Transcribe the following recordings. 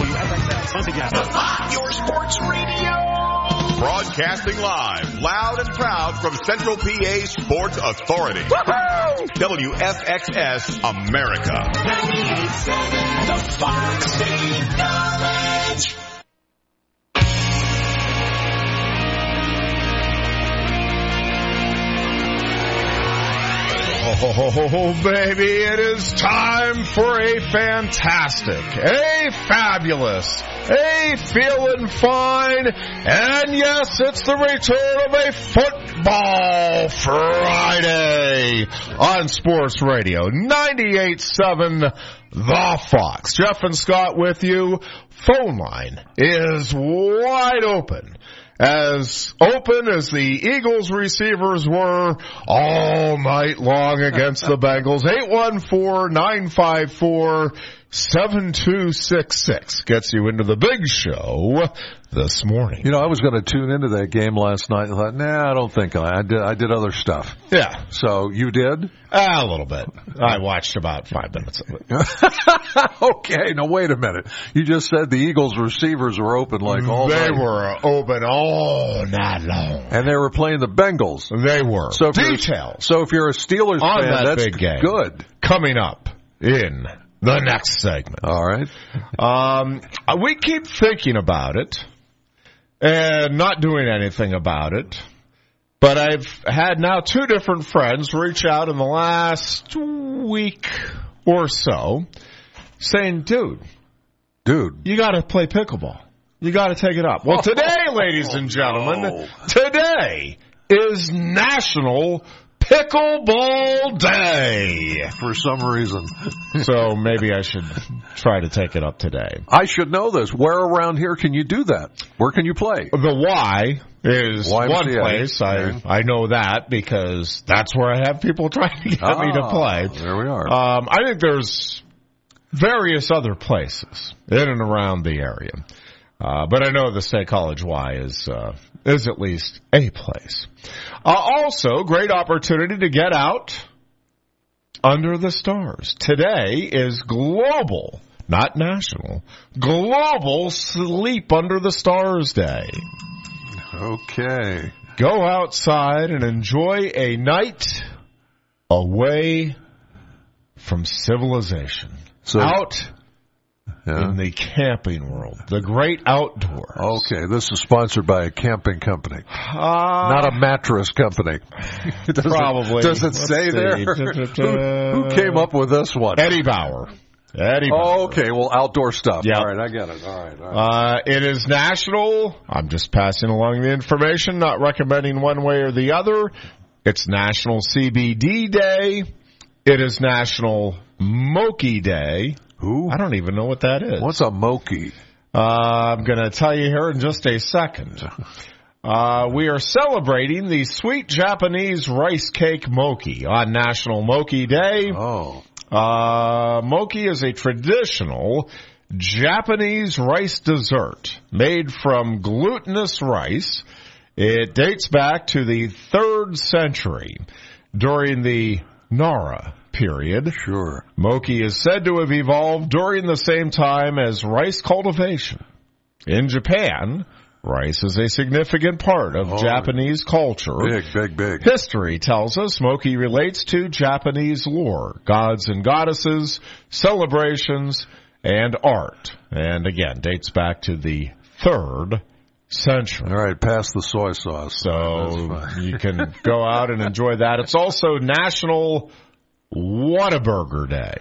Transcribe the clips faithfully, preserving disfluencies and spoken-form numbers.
W F X S. Once again. Your sports radio. Broadcasting live, loud and proud from Central P A Sports Authority. Woo-hoo! W F X S America. ninety-eight point seven, the Fox State Knowledge. Oh, baby, it is time for a fantastic, a fabulous, a feeling fine, and yes, it's the return of a Football Friday on Sports Radio, ninety-eight point seven The Fox. Jeff and Scott with you. Phone line is wide open. As open as the Eagles receivers were all night long against the Bengals. eight one four, nine five four, seven two six six gets you into the big show this morning. You know, I was going to tune into that game last night and thought, nah, I don't think I, I did. I did other stuff. Yeah. So you did? A little bit. I watched about five minutes of it. Okay, now wait a minute. You just said the Eagles receivers were open like all They night. were open all night long. And they were playing the Bengals. They were. So if Details. So if you're a Steelers on fan, that that's big game. good. Coming up in the next segment. All right. Um, we keep thinking about it and not doing anything about it. But I've had now two different friends reach out in the last week or so saying, dude, Dude. you got to play pickleball. You got to take it up. Well, today, ladies and gentlemen, today is National Pickleball Day. For some reason. So maybe I should try to take it up today. I should know this. Where around here can you do that? Where can you play? The Y is Y M C A. one place. I, I know that because that's where I have people trying to get ah, me to play. There we are. Um, I think there's various other places in and around the area. Uh, but I know the State College Y is, uh, is at least a place. Uh, also, great opportunity to get out under the stars. Today is global, not national, global Sleep Under the Stars Day. Okay. Go outside and enjoy a night away from civilization. So, out yeah. in the camping world, the great outdoors. Okay, this is sponsored by a camping company, Uh, not a mattress company. does probably. It, does it Let's say see. there? who, who came up with this one? Eddie Bauer. Eddie Bauer. Oh, okay, well, outdoor stuff. Yep. All right, I get it. All right. All right. Uh, it is national. I'm just passing along the information, not recommending one way or the other. It's National C B D Day. It is National Moki Day. Who? I don't even know what that is. What's a moki? Uh, I'm going to tell you here in just a second. Uh, we are celebrating the sweet Japanese rice cake moki on National Moki Day. Oh. Uh, moki is a traditional Japanese rice dessert made from glutinous rice. It dates back to the third century during the Nara period. Sure. Moki is said to have evolved during the same time as rice cultivation. In Japan, rice is a significant part of oh, Japanese culture. Big, big, big. History tells us Moki relates to Japanese lore, gods and goddesses, celebrations, and art. And again, dates back to the third century. All right, pass the soy sauce. So you can go out and enjoy that. It's also National Whataburger Day.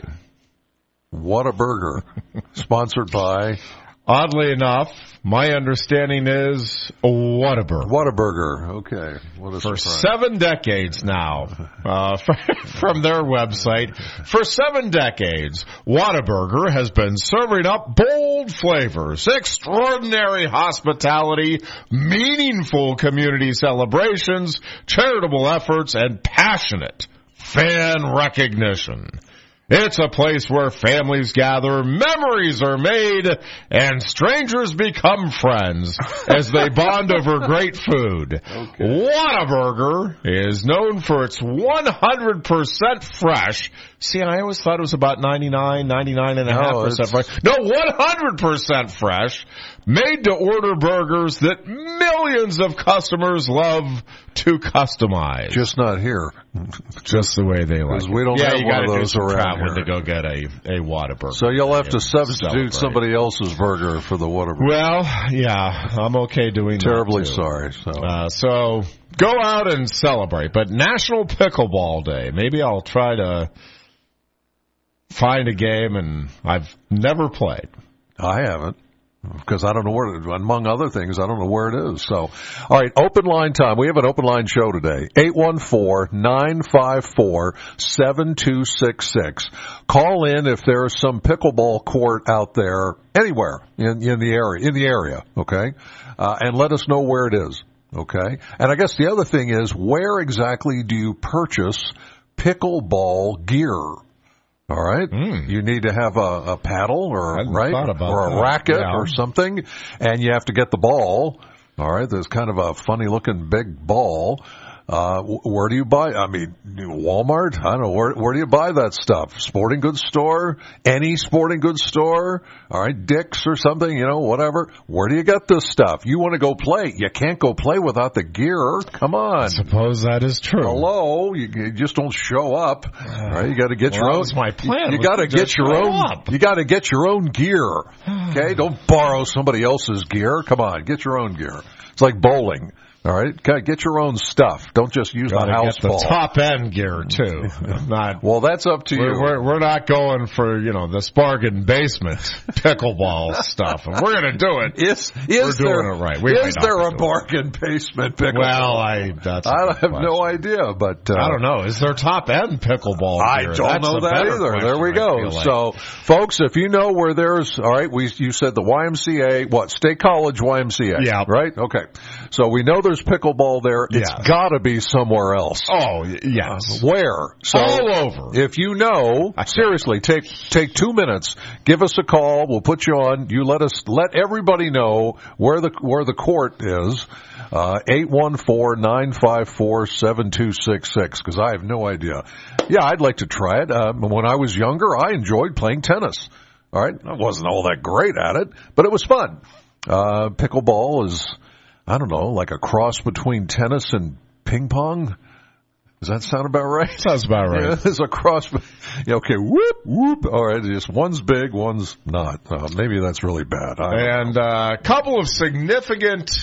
Whataburger, sponsored by? Oddly enough, my understanding is Whataburger. Whataburger, okay. What a For surprise. seven decades now, uh, from their website, for seven decades, Whataburger has been serving up bold flavors, extraordinary hospitality, meaningful community celebrations, charitable efforts, and passionate fan recognition. It's a place where families gather, memories are made, and strangers become friends as they bond over great food. Okay. Whataburger is known for its one hundred percent fresh. See, I always thought it was about ninety-nine, ninety-nine and a half percent fresh. No, one hundred percent fresh. Made-to-order burgers that millions of customers love to customize. Just not here. Just the way they like it. We don't yeah, have you one gotta of those do some around traveling here. to go get a, a Whataburger. So you'll have to substitute celebrate. somebody else's burger for the Whataburger. Well, yeah, I'm okay doing Terribly that, too. sorry. So. Uh, so go out and celebrate. But National Pickleball Day. Maybe I'll try to find a game, and I've never played. I haven't. Because I don't know where, among other things, I don't know where it is. So, all right, open line time. We have an open line show today. eight one four, nine five four, seven two six six. Call in if there is some pickleball court out there anywhere in, in the area, in the area, okay? Uh, and let us know where it is, okay? And I guess the other thing is, where exactly do you purchase pickleball gear? All right, mm. You need to have a, a paddle or right or a that. racket yeah. or something, and you have to get the ball. All right, there's kind of a funny looking big ball. Uh, where do you buy? I mean, Walmart? I don't know. Where, where do you buy that stuff? Sporting goods store? Any sporting goods store? All right, Dick's or something, you know, whatever. Where do you get this stuff? You want to go play. You can't go play without the gear. Come on. I suppose that is true. Hello. You, you just don't show up. All right, you got to get well, your own. That was my plan. You, you got to get your own. Up. You got to get your own gear. Okay, don't borrow somebody else's gear. Come on, get your own gear. It's like bowling. All right, get your own stuff. Don't just use Gotta the house get the ball. top end gear too. Not well, that's up to we're, you. We're, we're not going for you know this bargain basement pickleball stuff. If we're going to do it, is, is we're there, doing it right. We is there a bargain it. basement pickleball? Well, I that's I have question. no idea, but uh, I don't know. Is there top end pickleball I gear? don't That's know that either. Question, there we go. Like. So, folks, if you know where there's all right, we you said the Y M C A, what State College Y M C A, yeah, right? Okay, so we know there's pickleball there. It's yes. got to be somewhere else. Oh, yes. Uh, where? So all over. If you know, seriously, take take two minutes. Give us a call. We'll put you on. You let us let everybody know where the where the court is. Uh, eight one four, nine five four, seven two six six. Because I have no idea. Yeah, I'd like to try it. Uh, when I was younger, I enjoyed playing tennis. All right, I wasn't all that great at it, but it was fun. Uh, pickleball is. I don't know, like a cross between tennis and ping pong? Does that sound about right? Sounds about right. Yeah, it's a cross. Yeah, okay, whoop, whoop. All right, just one's big, one's not. Uh, maybe that's really bad. And a uh, couple of significant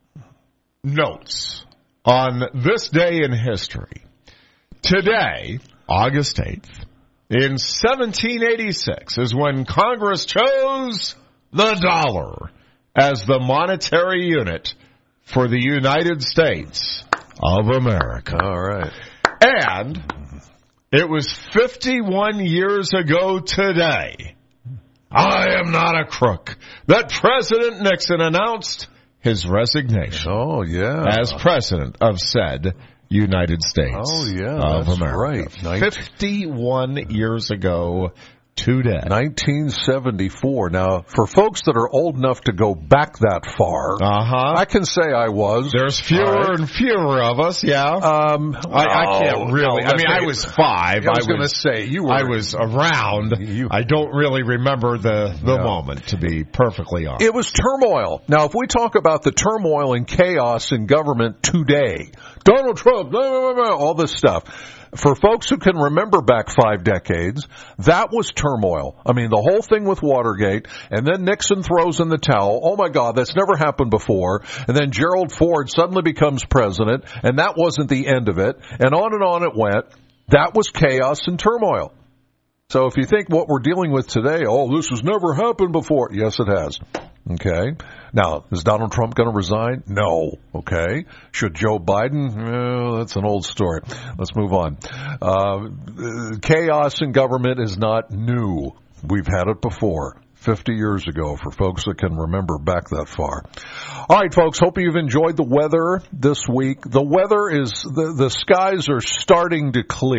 notes on this day in history. Today, August eighth, in seventeen eighty-six, is when Congress chose the dollar as the monetary unit for the United States of America. All right. And it was fifty-one years ago today, I am not a crook, that President Nixon announced his resignation. Oh, yeah. As president of said United States oh, yeah, of that's America. Right. fifty-one years ago today. nineteen seventy-four. Now, for folks that are old enough to go back that far, uh-huh. I can say I was. There's fewer right. and fewer of us, yeah. Um, I, I can't really. No, I mean, I was five. I was, was going to say you were. I was around. You, I don't really remember the the no. moment, to be perfectly honest. It was turmoil. Now, if we talk about the turmoil and chaos in government today, Donald Trump, blah, blah, blah, all this stuff. For folks who can remember back five decades, that was turmoil. I mean, the whole thing with Watergate, and then Nixon throws in the towel. Oh, my God, that's never happened before. And then Gerald Ford suddenly becomes president, and that wasn't the end of it. And on and on it went. That was chaos and turmoil. So if you think what we're dealing with today, oh, this has never happened before. Yes, it has. Okay. Now, is Donald Trump going to resign? No. Okay. Should Joe Biden? Well, that's an old story. Let's move on. Uh, chaos in government is not new. We've had it before. fifty years ago, for folks that can remember back that far. All right, folks, hope you've enjoyed the weather this week. The weather is, the, the skies are starting to clear.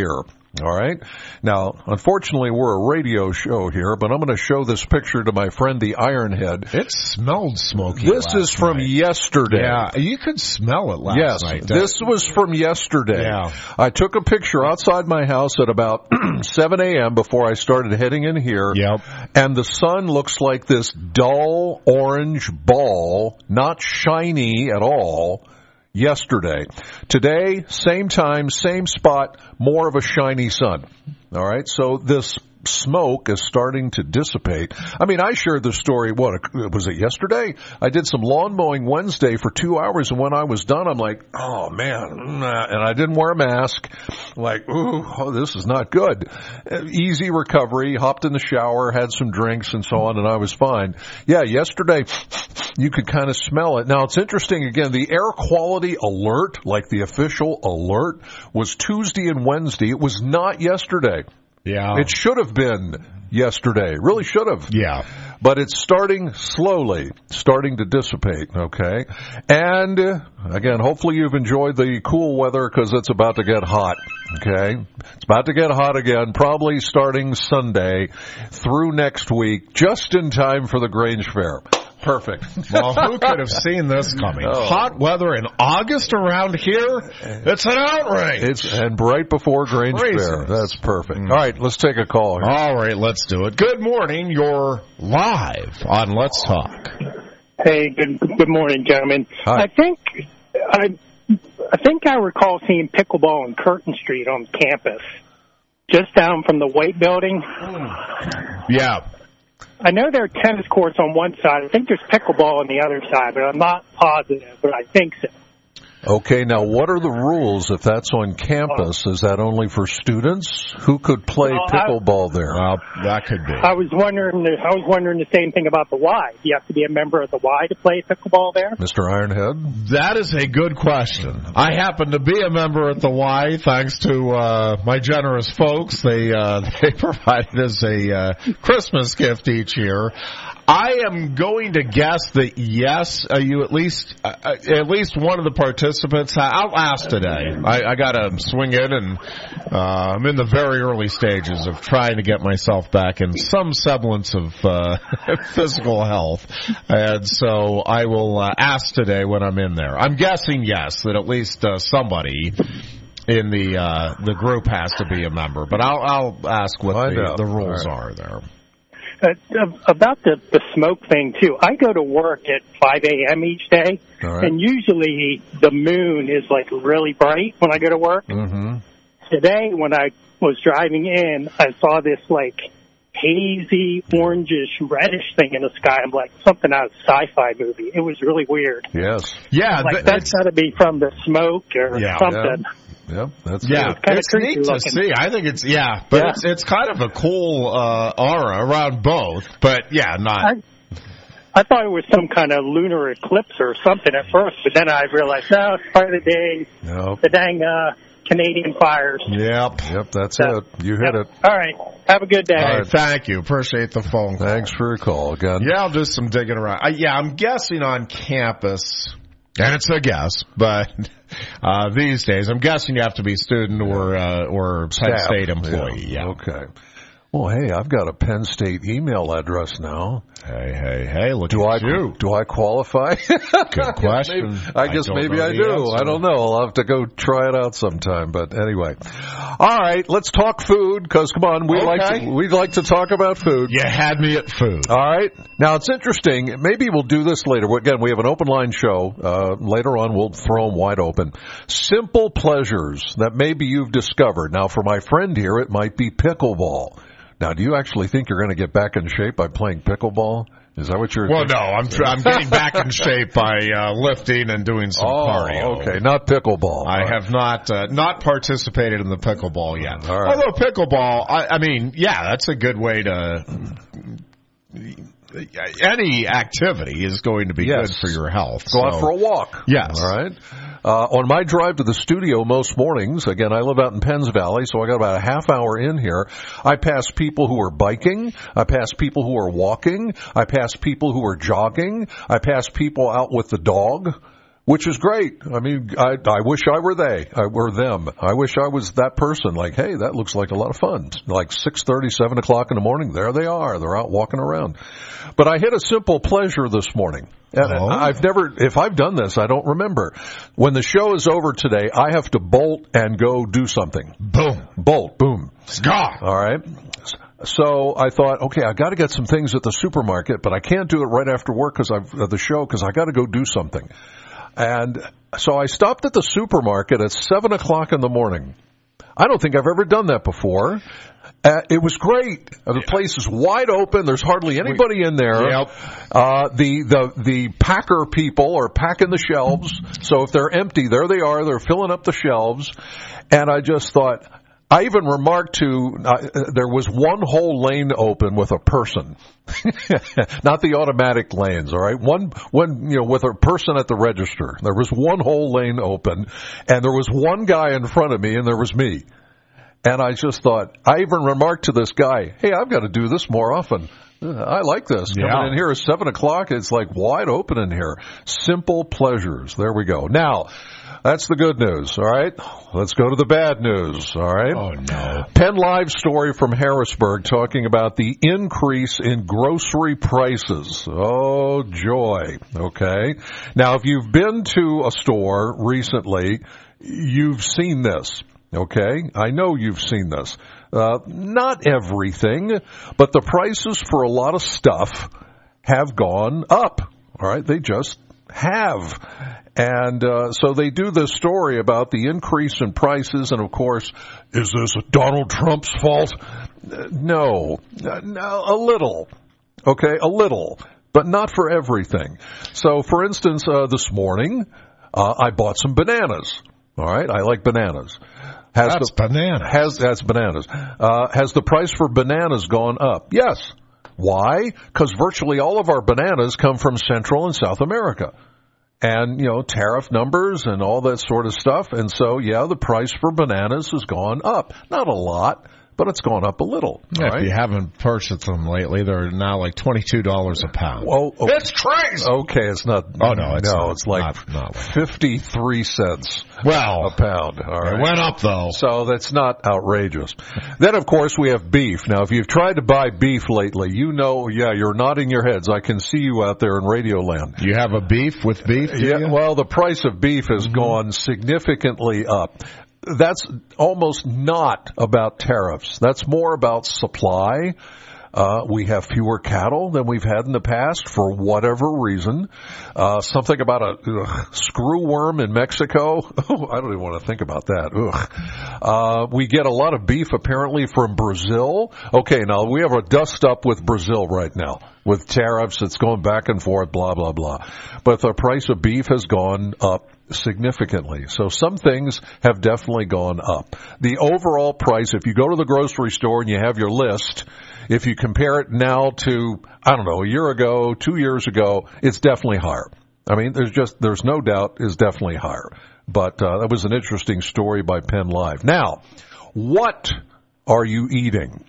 All right. Now, unfortunately, we're a radio show here, but I'm going to show this picture to my friend, the Ironhead. It smelled smoky. This last is from night. yesterday. Yeah, you could smell it last yes, night. This was from yesterday. Yeah. I took a picture outside my house at about seven a.m. before I started heading in here. Yep. And the sun looks like this dull orange ball, not shiny at all. Yesterday. Today, same time, same spot, more of a shiny sun. All right, so this smoke is starting to dissipate. I mean, I shared the story, what, was it yesterday? I did some lawn mowing Wednesday for two hours, and when I was done, I'm like, oh, man, and I didn't wear a mask. Like, ooh, oh, this is not good. Easy recovery, hopped in the shower, had some drinks and so on, and I was fine. Yeah, yesterday, you could kind of smell it. Now, it's interesting, again, the air quality alert, like the official alert, was Tuesday and Wednesday. It was not yesterday. Yeah. It should have been yesterday. Really should have. Yeah. But it's starting slowly, starting to dissipate, okay? And, uh, again, hopefully you've enjoyed the cool weather because it's about to get hot, okay? It's about to get hot again, probably starting Sunday through next week, just in time for the Grange Fair. Perfect. Well, who could have seen this coming? Oh. Hot weather in August around here? It's an outrage. It's and right before Grange Craziness. Fair. That's perfect. All right, let's take a call here. All right, let's do it. Good morning. You're live on Let's Talk. Hey, good good morning, gentlemen. Hi. I think I I think I recall seeing pickleball on Curtin Street on campus, just down from the White Building. Yeah. I know there are tennis courts on one side. I think there's pickleball on the other side, but I'm not positive, but I think so. Okay, now what are the rules if that's on campus? Is that only for students? Who could play Well, I- pickleball there? Well, that could be. I was wondering I was wondering the same thing about the Y. You have to be a member of the Y to play pickleball there? Mister Ironhead? That is a good question. I happen to be a member at the Y, thanks to uh, my generous folks. They uh, they provided us a uh, Christmas gift each year. I am going to guess that yes, uh, you at least uh, at least one of the participants. I'll ask today. I, I got to swing in, and uh, I'm in the very early stages of trying to get myself back in some semblance of uh, physical health, and so I will uh, ask today when I'm in there. I'm guessing yes, that at least uh, somebody in the uh, the group has to be a member, but I'll I'll ask what Find the, out. the rules All right. are there. Uh, about the, the smoke thing, too. I go to work at five a.m. each day, All right. and usually the moon is, like, really bright when I go to work. Mm-hmm. Today, when I was driving in, I saw this, like, hazy, orangish, reddish thing in the sky. I'm like, something out of a sci-fi movie. It was really weird. Yes. Yeah, Like, th- that's got to be from the smoke or Yeah. something. Yep, that's Yeah, it. kinda it's creepy neat to looking. see. I think it's yeah, but Yeah. it's it's kind of a cool uh, aura around both. But yeah, not. I, I thought it was some kind of lunar eclipse or something at first, but then I realized, no, it's part of the day, Nope. the dang uh, Canadian fires. Yep. Yep, that's So, it. You hit Yep. it. All right. Have a good day. Hey, thank you. Appreciate the phone call. Thanks for your call again. Yeah, I'll do some digging around. I, yeah, I'm guessing on campus, and it's a guess, but uh, these days, I'm guessing you have to be student or uh, or Penn Staff. State employee. Yeah. Yeah. Okay. Well, hey, I've got a Penn State email address now. Hey, hey, hey! Look Do I at you. do I qualify? Good question. Maybe, I guess don't maybe know I the do. answer. I don't know. I'll have to go try it out sometime. But anyway, all right. Let's talk food because come on, we Okay. like to, we'd like to talk about food. You had me at food. All right. Now, it's interesting. Maybe we'll do this later. Again, we have an open line show. Uh, later on, we'll throw them wide open. Simple pleasures that maybe you've discovered. Now, for my friend here, it might be pickleball. Now, do you actually think you're going to get back in shape by playing pickleball? Is that what you're Well, thinking? no, I'm tr- I'm getting back in shape by uh, lifting and doing some Oh, cardio. okay. Not pickleball. I All right. have not uh, not participated in the pickleball yet. All right. Although pickleball, I, I mean, yeah, that's a good way to. Any activity is going to be Yes. good for your health. Go so- out for a walk. Yes. All right. Uh, on my drive to the studio most mornings, again, I live out in Penns Valley, so I got about a half hour in here. I pass people who are biking. I pass people who are walking. I pass people who are jogging. I pass people out with the dog. which is great. I mean, I, I wish I were they, I were them. I wish I was that person. Like, hey, that looks like a lot of fun. Like six thirty, seven o'clock in the morning, there they are. They're out walking around. But I hit a simple pleasure this morning. And Oh. I've never, if I've done this, I don't remember. When the show is over today, I have to bolt and go do something. Boom. Bolt, boom. Gah. All right. So I thought, okay, I got to get some things at the supermarket, but I can't do it right after work because I've uh, the show because I got to go do something. And so I stopped at the supermarket at seven o'clock in the morning. I don't think I've ever done that before. Uh, it was great. Uh, the place is wide open. There's hardly anybody in there. Yep. Uh, the, the, the packer people are packing the shelves. So if they're empty, there they are. They're filling up the shelves. And I just thought, I even remarked to, uh, there was one whole lane open with a person. Not the automatic lanes, all right? One, one, you know, with a person at the register. There was one whole lane open, and there was one guy in front of me, and there was me. And I just thought, I even remarked to this guy, hey, I've got to do this more often. I like this. Yeah. Coming in here at seven o'clock, it's like wide open in here. Simple pleasures. There we go. Now, that's the good news, all right? Let's go to the bad news, all right? Oh, no. Penn Live story from Harrisburg talking about the increase in grocery prices. Oh, joy. Okay. Now, if you've been to a store recently, you've seen this. Okay, I know you've seen this. Uh, not everything, but the prices for a lot of stuff have gone up. All right, they just have. And uh, so they do this story about the increase in prices, and of course, is this Donald Trump's fault? Uh, no, no, a little. Okay, a little, but not for everything. So, for instance, uh, this morning, uh, I bought some bananas. All right, I like bananas. Has That's the, bananas. Has that's bananas. Uh, has the price for bananas gone up? Yes. Why? Because virtually all of our bananas come from Central and South America, and you know tariff numbers and all that sort of stuff. And so, yeah, the price for bananas has gone up. Not a lot, but it's gone up a little. Yeah, all if right? you haven't purchased them lately, they're now like twenty-two dollars a pound. Well, oh, It's crazy. okay, it's not. Oh, no, it's no, not. it's like Not- not like- fifty-three cents Well, a pound. All right. it went up, though. So that's not outrageous. Then, of course, we have beef. Now, if you've tried to buy beef lately, you know, yeah, you're nodding your heads. I can see you out there in Radio Land. You have a beef with beef, do Yeah, you? well, the price of beef has Mm-hmm. gone significantly up. That's almost not about tariffs. That's more about supply. Uh, we have fewer cattle than we've had in the past for whatever reason. Uh, something about a ugh, screwworm in Mexico. Oh, I don't even want to think about that. Ugh. Uh, we get a lot of beef apparently from Brazil. Okay, now we have a dust up with Brazil right now. With tariffs, it's going back and forth, blah, blah, blah. But the price of beef has gone up significantly. So some things have definitely gone up. The overall price, if you go to the grocery store and you have your list, if you compare it now to, I don't know, a year ago, two years ago, it's definitely higher. I mean, there's just, there's no doubt is definitely higher. But uh, that was an interesting story by Penn Live. Now, what are you eating?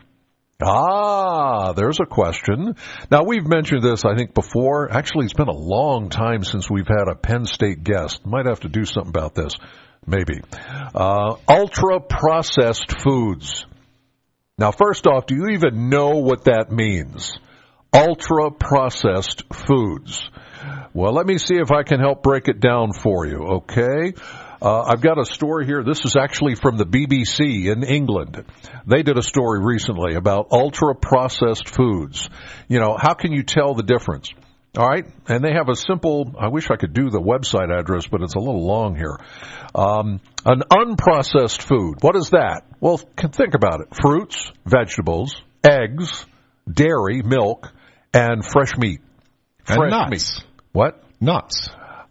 Ah, there's a question. Now, we've mentioned this, I think, before. Actually, it's been a long time since we've had a Penn State guest. Might have to do something about this, maybe. Uh, ultra-processed foods. Now, first off, do you even know what that means? Ultra-processed foods. Well, let me see if I can help break it down for you, okay? Uh, I've got a story here. This is actually from the B B C in England. They did a story recently about ultra-processed foods. You know, how can you tell the difference? All right? And they have a simple, I wish I could do the website address, but it's a little long here. Um, an unprocessed food. What is that? Well, think about it. Fruits, vegetables, eggs, dairy, milk, and fresh meat. And Fresh nuts. meat. What? Nuts.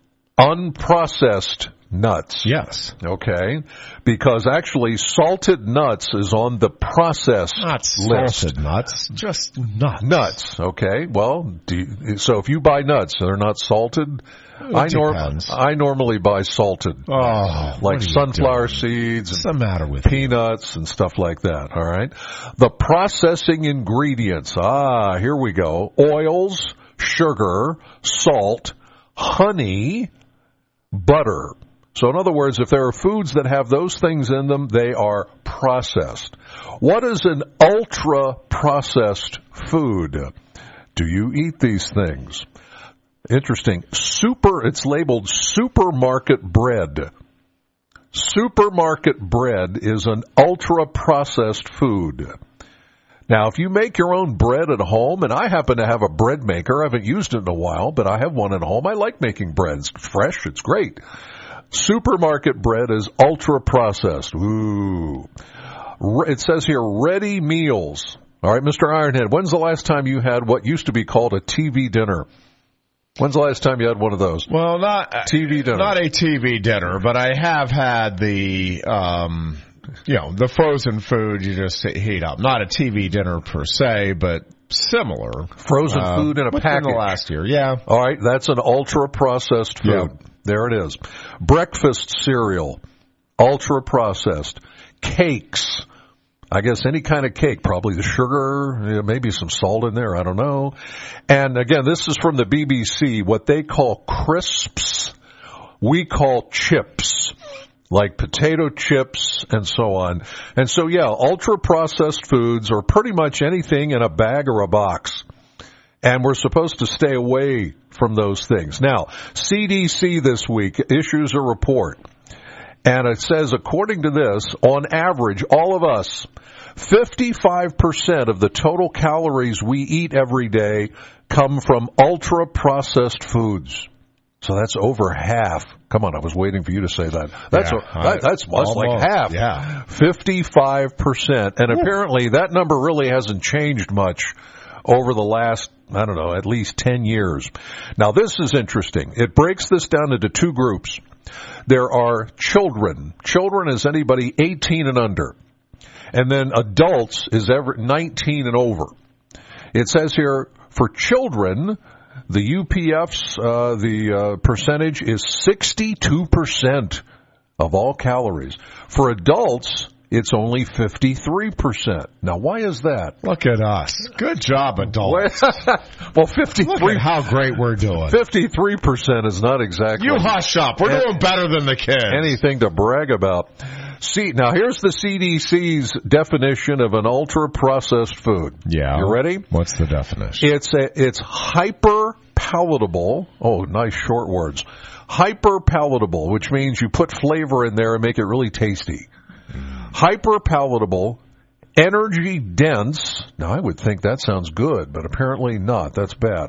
Unprocessed nuts. Yes. Okay. Because actually salted nuts is on the processed Not list. salted nuts, just nuts. Nuts. Okay. Well, do you, so if you buy nuts, they're not salted. It I, norm, depends. I normally buy salted. Oh, like what are you sunflower doing? seeds What's and the matter with you? peanuts and stuff like that. All right. The processing ingredients. Ah, here we go. Oils, sugar, salt, honey, butter. So in other words, if there are foods that have those things in them, they are processed. What is an ultra-processed food? Do you eat these things? Interesting. Super, it's labeled supermarket bread. Supermarket bread is an ultra-processed food. Now, if you make your own bread at home, and I happen to have a bread maker, I haven't used it in a while, but I have one at home. I like making bread. It's fresh. It's great. Supermarket bread is ultra-processed. Ooh. It says here, ready meals. All right, Mister Ironhead, when's the last time you had what used to be called a T V dinner? When's the last time you had one of those? Well, not T V dinner. Not a T V dinner, but I have had the, um, you know, the frozen food you just heat up. Not a T V dinner per se, but similar. Frozen uh, food in a within package. the last year, yeah. All right, that's an ultra-processed food. Yeah. There it is. Breakfast cereal, ultra-processed. Cakes. I guess any kind of cake, probably the sugar, maybe some salt in there, I don't know. And again, this is from the B B C, what they call crisps, we call chips, like potato chips and so on. And so, yeah, ultra-processed foods are pretty much anything in a bag or a box. And we're supposed to stay away from those things. Now, C D C this week issues a report. And it says, according to this, on average, all of us, fifty-five percent of the total calories we eat every day come from ultra-processed foods. So that's over half. Come on, I was waiting for you to say that. That's yeah, a, that, that's almost like half. Yeah. fifty-five percent. And apparently that number really hasn't changed much over the last, I don't know, at least ten years. Now, this is interesting. It breaks this down into two groups. There are children. Children is anybody eighteen and under. And then adults is ever nineteen and over. It says here, for children, the U P F's, uh, the uh, percentage is sixty-two percent of all calories. For adults, it's only fifty-three percent. Now, why is that? Look at us. Good job, adults. Well, fifty-three. Look at how great we're doing. fifty-three percent is not exactly. You hush up. We're doing better than the kids. Anything to brag about. See, now here's the C D C's definition of an ultra-processed food. Yeah. You ready? What's the definition? It's a, it's hyper-palatable. Oh, nice short words. Hyper-palatable, which means you put flavor in there and make it really tasty. Hyper-palatable, energy-dense. Now, I would think that sounds good, but apparently not. That's bad.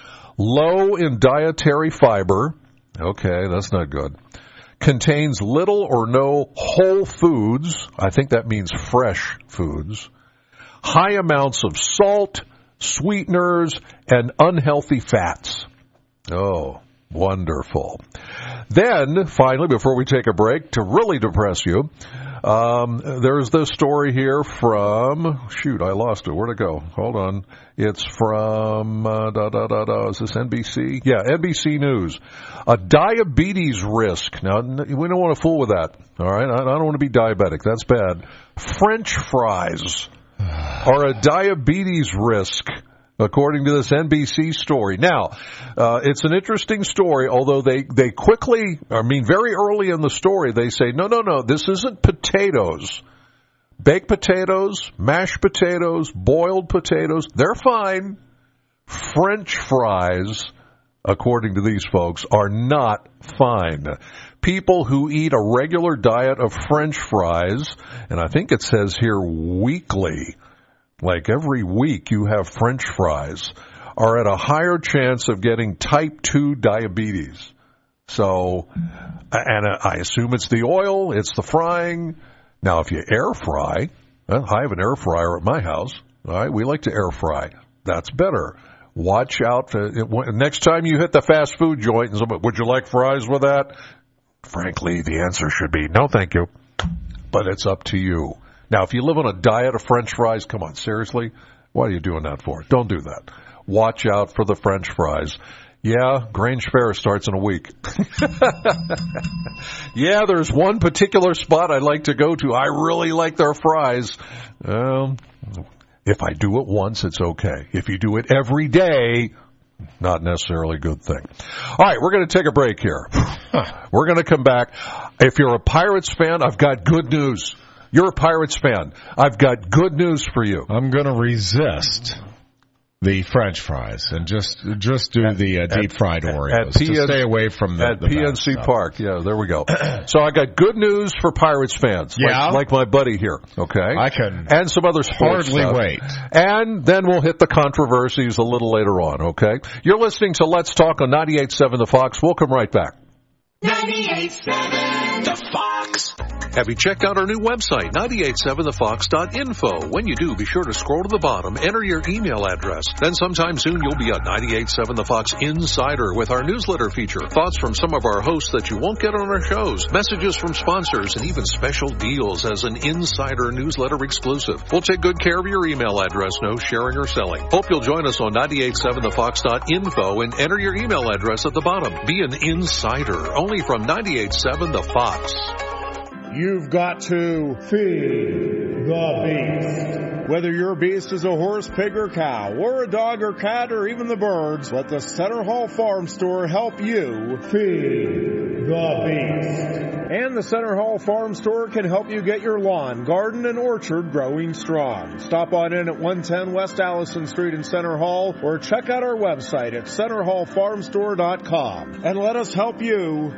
Low in dietary fiber. Okay, that's not good. Contains little or no whole foods. I think that means fresh foods. High amounts of salt, sweeteners, and unhealthy fats. Oh, wonderful. Then, finally, before we take a break, to really depress you, Um, there's this story here from, shoot, I lost it. Where'd it go? Hold on. It's from, uh, da, da, da, da, is this N B C? Yeah, N B C News. A diabetes risk. Now, we don't want to fool with that. All right? I don't want to be diabetic. That's bad. French fries are a diabetes risk, according to this N B C story. Now, uh, it's an interesting story, although they, they quickly, I mean, very early in the story, they say, no, no, no, this isn't potatoes. Baked potatoes, mashed potatoes, boiled potatoes, they're fine. French fries, according to these folks, are not fine. People who eat a regular diet of French fries, and I think it says here weekly, like every week you have French fries, are at a higher chance of getting type two diabetes. So, and I assume it's the oil, it's the frying. Now, if you air fry, well, I have an air fryer at my house. All right, we like to air fry. That's better. Watch out. Uh, it, next time you hit the fast food joint, and somebody, would you like fries with that? Frankly, the answer should be no, thank you. But it's up to you. Now, if you live on a diet of French fries, come on, seriously? What are you doing that for? Don't do that. Watch out for the French fries. Yeah, Grange Fair starts in a week. Yeah, there's one particular spot I like to go to. I really like their fries. Um, if I do it once, it's okay. If you do it every day, not necessarily a good thing. All right, we're going to take a break here. We're going to come back. If you're a Pirates fan, I've got good news. You're a Pirates fan. I've got good news for you. I'm going to resist the French fries and just just do at, the uh, deep fried Oreos. At P N C, to stay away from the, at the P N C stuff. Park. Yeah, there we go. So I got good news for Pirates fans. Yeah, like, like my buddy here. Okay, I can and some other sports hardly stuff. wait. And then we'll hit the controversies a little later on. Okay, you're listening to Let's Talk on ninety-eight point seven The Fox. We'll come right back. ninety-eight point seven The Fox. Have you checked out our new website, ninety-eight seven the fox dot info? When you do, be sure to scroll to the bottom, enter your email address. Then sometime soon you'll be a ninety-eight point seven The Fox Insider with our newsletter feature. Thoughts from some of our hosts that you won't get on our shows, messages from sponsors, and even special deals as an Insider newsletter exclusive. We'll take good care of your email address, no sharing or selling. Hope you'll join us on ninety-eight point seven the fox dot info and enter your email address at the bottom. Be an Insider, only from ninety-eight point seven The Fox. You've got to feed the beast. Whether your beast is a horse, pig, or cow, or a dog or cat, or even the birds, let the Center Hall Farm Store help you feed the beast. And the Center Hall Farm Store can help you get your lawn, garden, and orchard growing strong. Stop on in at one ten West Allison Street in Center Hall, or check out our website at center hall farm store dot com. And let us help you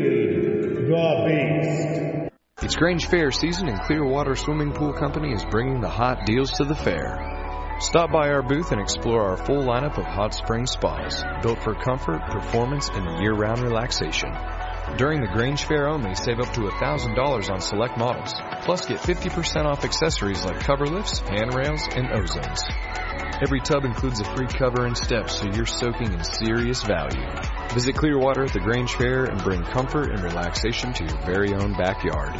feed the beast. It's Grange Fair season, and Clearwater Swimming Pool Company is bringing the hot deals to the fair. Stop by our booth and explore our full lineup of hot spring spas, built for comfort, performance, and year-round relaxation. During the Grange Fair only, save up to one thousand dollars on select models. Plus, get fifty percent off accessories like cover lifts, handrails, and ozones. Every tub includes a free cover and steps, so you're soaking in serious value. Visit Clearwater at the Grange Fair and bring comfort and relaxation to your very own backyard.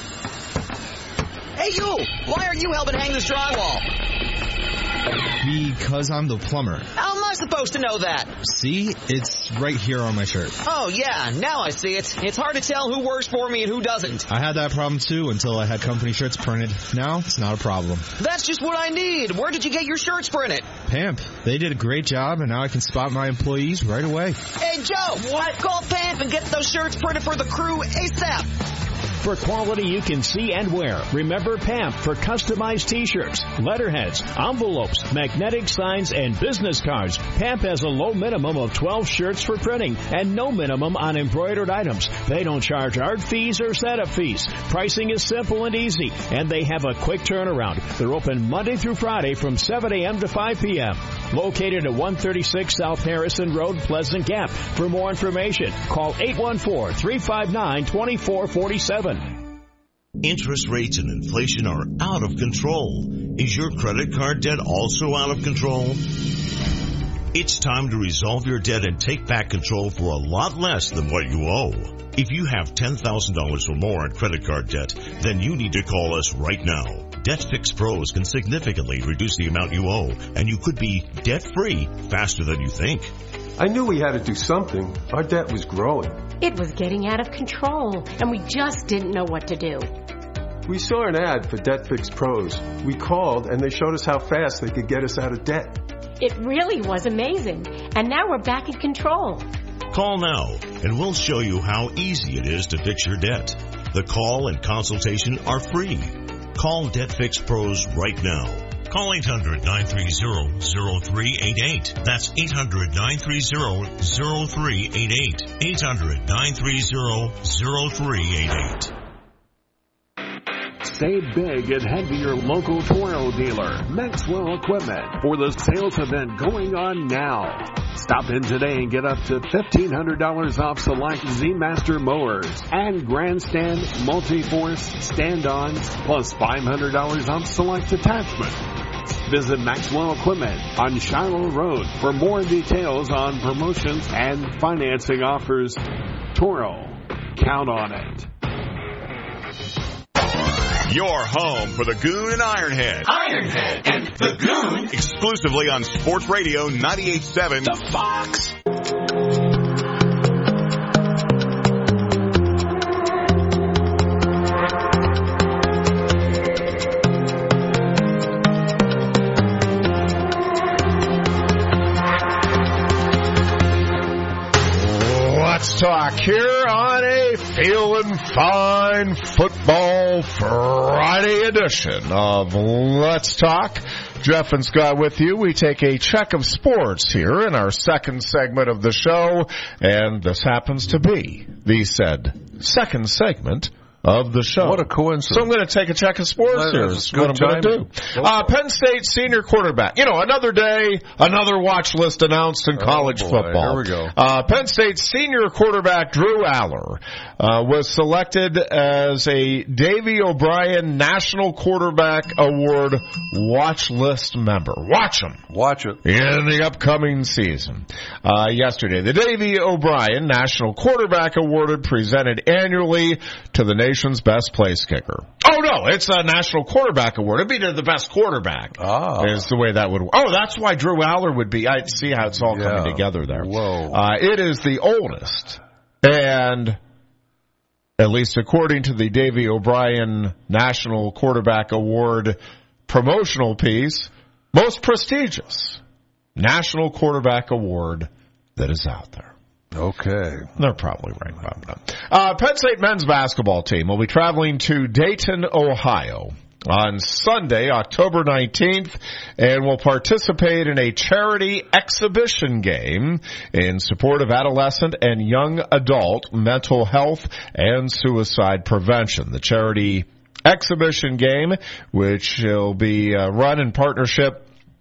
Hey, you! Why are you helping hang this drywall? Because I'm the plumber. How am I supposed to know that? See? It's right here on my shirt. Oh, yeah. Now I see it. It's hard to tell who works for me and who doesn't. I had that problem, too, until I had company shirts printed. Now, it's not a problem. That's just what I need. Where did you get your shirts printed? Pamp. They did a great job, and now I can spot my employees right away. Hey, Joe! What? Call Pamp and get those shirts printed for the crew ASAP. For quality you can see and wear, remember Pamp for customized t-shirts, letterheads, envelopes, magnetic signs, and business cards. Pamp has a low minimum of twelve shirts for printing and no minimum on embroidered items. They don't charge art fees or setup fees. Pricing is simple and easy, and they have a quick turnaround. They're open Monday through Friday from seven a.m. to five p.m. Located at one thirty-six South Harrison Road, Pleasant Gap. For more information, call eight one four, three five nine, two four four seven. Interest rates and inflation are out of control. Is your credit card debt also out of control? It's time to resolve your debt and take back control for a lot less than what you owe. If you have ten thousand dollars or more in credit card debt, then you need to call us right now. DebtFix Pros can significantly reduce the amount you owe, and you could be debt-free faster than you think. I knew we had to do something. Our debt was growing. It was getting out of control, and we just didn't know what to do. We saw an ad for DebtFix Pros. We called, and they showed us how fast they could get us out of debt. It really was amazing, and now we're back in control. Call now, and we'll show you how easy it is to fix your debt. The call and consultation are free. Call DebtFix Pros right now. Call eight hundred, nine three zero, zero three eight eight. That's eight hundred, nine three zero, zero three eight eight. eight hundred, nine three zero, zero three eight eight. Save big and head to your local Toro dealer, Maxwell Equipment, for the sales event going on now. Stop in today and get up to fifteen hundred dollars off select Z-Master mowers and Grandstand multi-force stand-ons, plus five hundred dollars off select attachments. Visit Maxwell Equipment on Shiloh Road for more details on promotions and financing offers. Toro, count on it. Your home for the Goon and Ironhead. Ironhead and the Goon. Exclusively on Sports Radio ninety-eight point seven. The Fox. Let's talk here on a Feelin' Fine Football Friday edition of Let's Talk. Jeff and Scott with you. We take a check of sports here in our second segment of the show, and this happens to be the said second segment of the show. What a coincidence. So I'm going to take a check of sports That here. is That's what I'm going to do. Uh, Penn State senior quarterback. You know, another day, another watch list announced in college oh boy, football. Here we go. Uh, Penn State senior quarterback Drew Aller uh, was selected as a Davy O'Brien National Quarterback Award watch list member. Watch him. Watch it. In the upcoming season. Uh, yesterday, the Davy O'Brien National Quarterback Award presented annually to the nation's best place kicker. Oh, no, it's a National Quarterback Award. It'd be to the best quarterback. Ah. Is the way that would work. Oh, that's why Drew Aller would be. I see how it's all Yeah. coming together there. Whoa. Uh, it is the oldest, and at least according to the Davy O'Brien National Quarterback Award promotional piece, most prestigious National Quarterback Award that is out there. Okay. They're probably right about that. Uh, Penn State men's basketball team will be traveling to Dayton, Ohio on Sunday, October nineteenth, and will participate in a charity exhibition game in support of adolescent and young adult mental health and suicide prevention. The charity exhibition game, which will be uh, run in partnership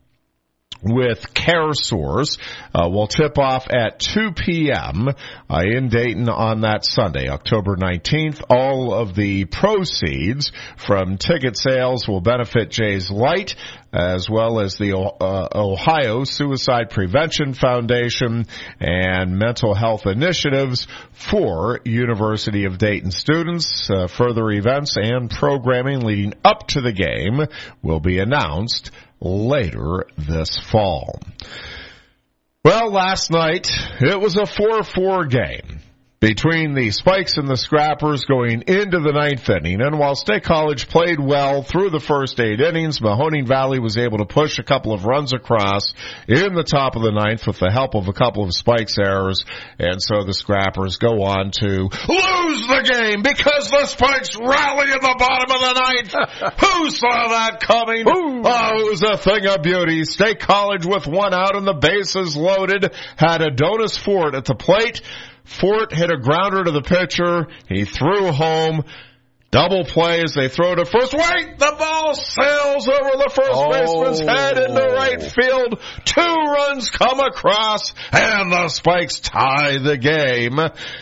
with CareSource, uh, will tip off at two p.m. Uh, in Dayton on that Sunday, October nineteenth. All of the proceeds from ticket sales will benefit Jay's Light, as well as the uh, Ohio Suicide Prevention Foundation and mental health initiatives for University of Dayton students. Uh, further events and programming leading up to the game will be announced later this fall. Well, last night, it was a four four game between the Spikes and the Scrappers going into the ninth inning. And while State College played well through the first eight innings, Mahoning Valley was able to push a couple of runs across in the top of the ninth with the help of a couple of Spikes errors. And so the Scrappers go on to lose the game because the Spikes rally in the bottom of the ninth. Who saw that coming? Ooh. Oh, it was a thing of beauty. State College with one out and the bases loaded had Adonis Fort at the plate. Fort hit a grounder to the pitcher. He threw home. Double plays. They throw to first. Wait! The ball sails over the first oh. baseman's head into right field. Two runs come across, and the Spikes tie the game.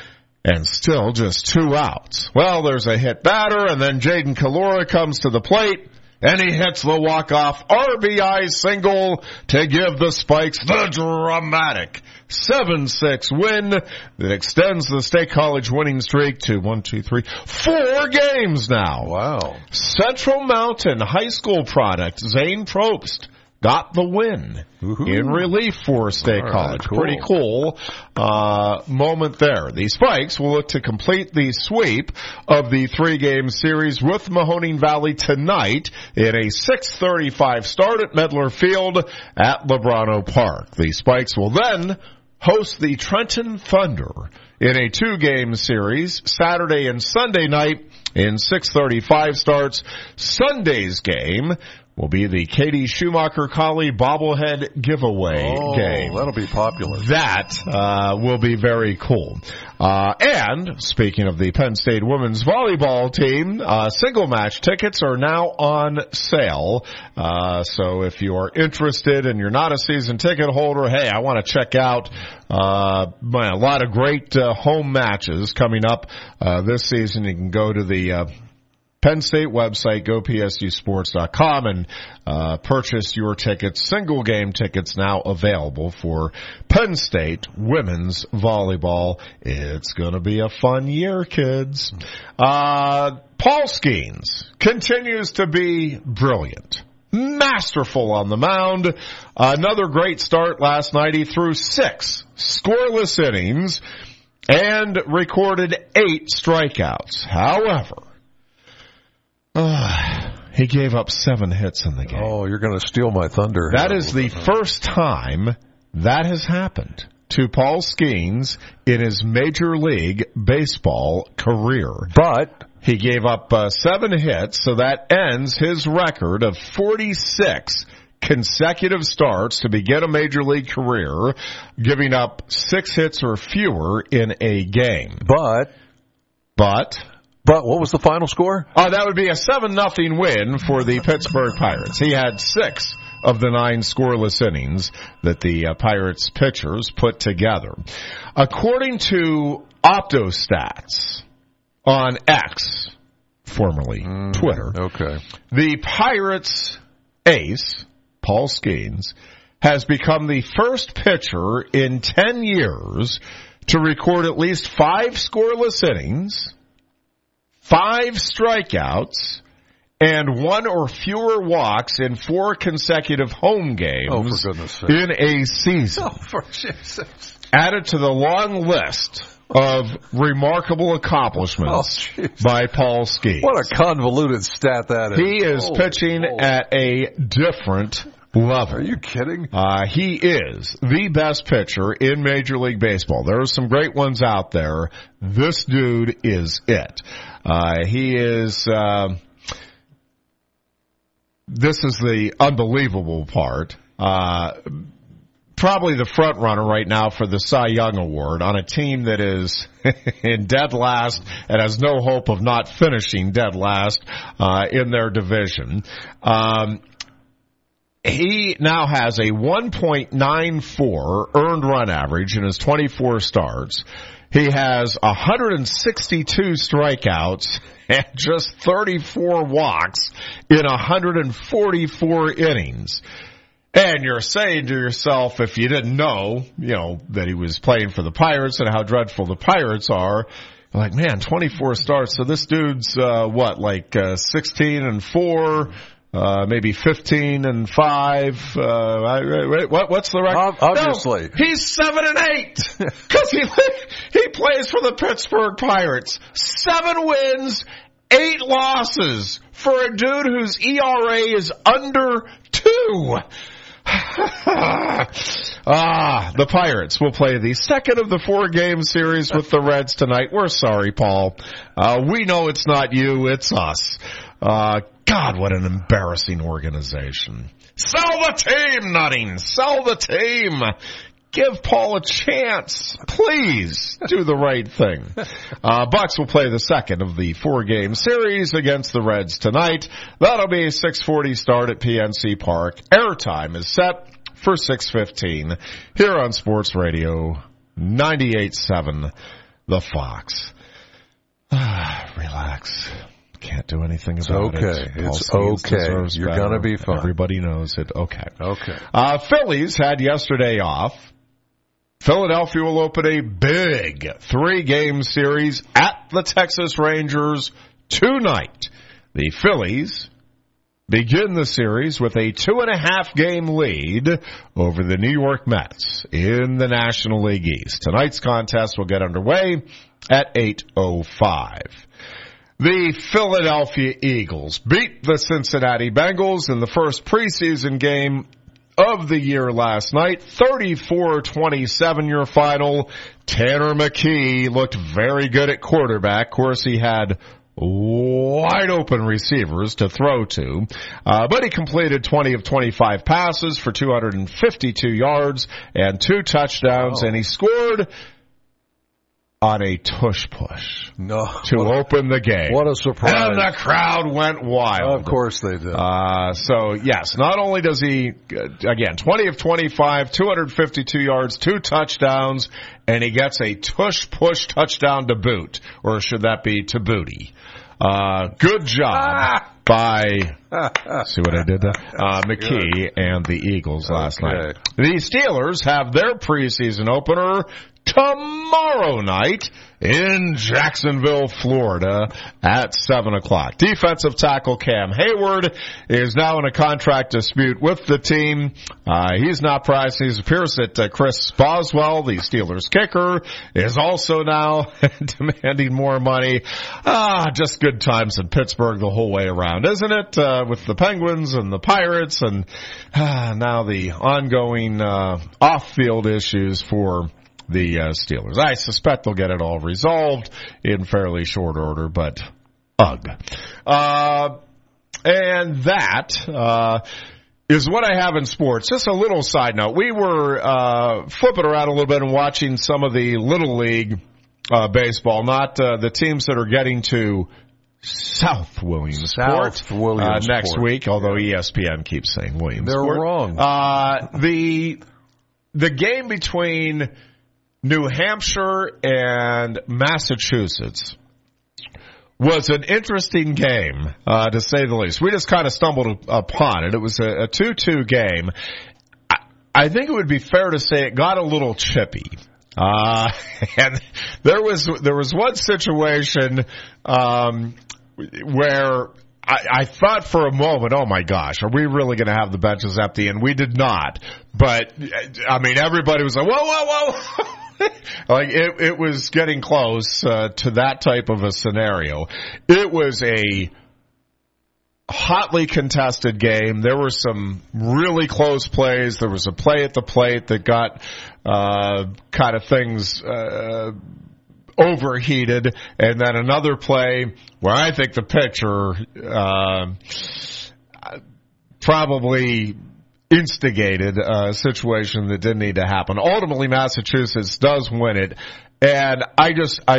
And still just two outs. Well, there's a hit batter, and then Jaden Kalora comes to the plate. And he hits the walk-off R B I single to give the Spikes the dramatic seven six win that extends the State College winning streak to one, two, three, four games now. Wow. Central Mountain High School product, Zane Probst, got the win Woo-hoo. in relief for State All College. Right, cool. Pretty cool uh, moment there. The Spikes will look to complete the sweep of the three-game series with Mahoning Valley tonight in a six thirty-five start at Medler Field at Lebrano Park. The Spikes will then host the Trenton Thunder in a two-game series Saturday and Sunday night in six thirty-five starts. Sunday's game will be the Katie Schumacher-Colley bobblehead giveaway oh, game. That'll be popular. That uh, will be very cool. Uh, and speaking of the Penn State women's volleyball team, uh, single match tickets are now on sale. Uh, so if you are interested and you're not a season ticket holder, hey, I want to check out uh, man, a lot of great uh, home matches coming up uh, this season. You can go to the uh, Penn State website, go P S U sports dot com, and uh, purchase your tickets. Single game tickets now available for Penn State women's volleyball. It's going to be a fun year, kids. Uh, Paul Skeens continues to be brilliant. Masterful on the mound. Another great start last night. He threw six scoreless innings and recorded eight strikeouts. However, Uh, he gave up seven hits in the game. Oh, you're going to steal my thunder. That is the first time that has happened to Paul Skeens in his Major League Baseball career. But he gave up uh, seven hits, so that ends his record of forty-six consecutive starts to begin a Major League career, giving up six hits or fewer in a game. But, but, but what was the final score? Oh, uh, that would be a seven nothing win for the Pittsburgh Pirates. He had six of the nine scoreless innings that the uh, Pirates pitchers put together. According to OptoStats on X, formerly mm, Twitter, okay, the Pirates ace, Paul Skeens, has become the first pitcher in ten years to record at least five scoreless innings, five strikeouts, and one or fewer walks in four consecutive home games oh, for goodness sake. in a season. Oh, for Jesus. Added to the long list of remarkable accomplishments oh, by Paul Skeens. What a convoluted stat that is. He is oh, pitching oh. at a different level. Are you kidding? Uh, he is the best pitcher in Major League Baseball. There are some great ones out there. This dude is it. Uh, he is... Uh, This is the unbelievable part. Uh, probably the front runner right now for the Cy Young Award on a team that is in dead last and has no hope of not finishing dead last uh, in their division. Um, he now has a one point nine four earned run average in his twenty-four starts. He has one hundred sixty-two strikeouts and just thirty-four walks in one hundred forty-four innings. And you're saying to yourself, if you didn't know, you know, that he was playing for the Pirates and how dreadful the Pirates are, you're like, man, twenty-four starts. So this dude's, uh, what, like, uh, sixteen and four, uh, maybe fifteen and five. Uh, I, what, what's the record? Obviously. No, he's seven and eight. Cause he, he plays for the Pittsburgh Pirates. Seven wins, eight losses for a dude whose E R A is under two. ah, the Pirates will play the second of the four-game series with the Reds tonight. We're sorry, Paul. Uh, we know it's not you, it's us. Uh, God, what an embarrassing organization. Sell the team, Nutting. Sell the team. Give Paul a chance. Please do the right thing. Uh, Bucks will play the second of the four-game series against the Reds tonight. That'll be a six forty start at P N C Park. Airtime is set for six fifteen here on Sports Radio ninety-eight point seven, The Fox. Ah, relax. Can't do anything about it's okay. it. It's okay. You're better. gonna be fine. Everybody knows it. Okay. Okay. Uh, Phillies had yesterday off. Philadelphia will open a big three-game series at the Texas Rangers tonight. The Phillies begin the series with a two-and-a-half-game lead over the New York Mets in the National League East. Tonight's contest will get underway at eight oh five. The Philadelphia Eagles beat the Cincinnati Bengals in the first preseason game of the year last night. thirty-four twenty-seven your final. Tanner McKee looked very good at quarterback. Of course, he had wide open receivers to throw to. Uh, but he completed twenty of twenty-five passes for two hundred fifty-two yards and two touchdowns, oh. and he scored on a tush push no, to open the game. What a surprise. And the crowd went wild. Of course they did. Uh, so, yes, not only does he, again, twenty of twenty-five, two hundred fifty-two yards, two touchdowns, and he gets a tush push touchdown to boot. Or should that be to booty? Uh, good job ah. by, see what I did there? Uh, McKee good. and the Eagles last okay. night. The Steelers have their preseason opener tomorrow night in Jacksonville, Florida at seven o'clock. Defensive tackle Cam Hayward is now in a contract dispute with the team. Uh, he's not pricing. It appears that uh, Chris Boswell, the Steelers kicker, is also now demanding more money. Ah, just good times in Pittsburgh the whole way around, isn't it? Uh, with the Penguins and the Pirates and uh, now the ongoing uh, off-field issues for the uh, Steelers. I suspect they'll get it all resolved in fairly short order, but ugh. Uh, and that uh, is what I have in sports. Just a little side note. We were uh, flipping around a little bit and watching some of the Little League uh, baseball, not uh, the teams that are getting to South Williamsport South Williamsport. Uh, next week, although E S P N keeps saying Williamsport. They're wrong. Uh, the the game between New Hampshire and Massachusetts was an interesting game, uh, to say the least. We just kind of stumbled upon it. It was a, a two two game. I, I think it would be fair to say it got a little chippy. Uh, and there was, there was one situation, um, where I, I thought for a moment, oh my gosh, are we really going to have the benches empty? And we did not. But, I mean, everybody was like, whoa, whoa, whoa. Like, it, it was getting close uh, to that type of a scenario. It was a hotly contested game. There were some really close plays. There was a play at the plate that got uh, kind of things uh, overheated, and then another play where I think the pitcher uh, probably instigated a situation that didn't need to happen. Ultimately, Massachusetts does win it, and I just, I,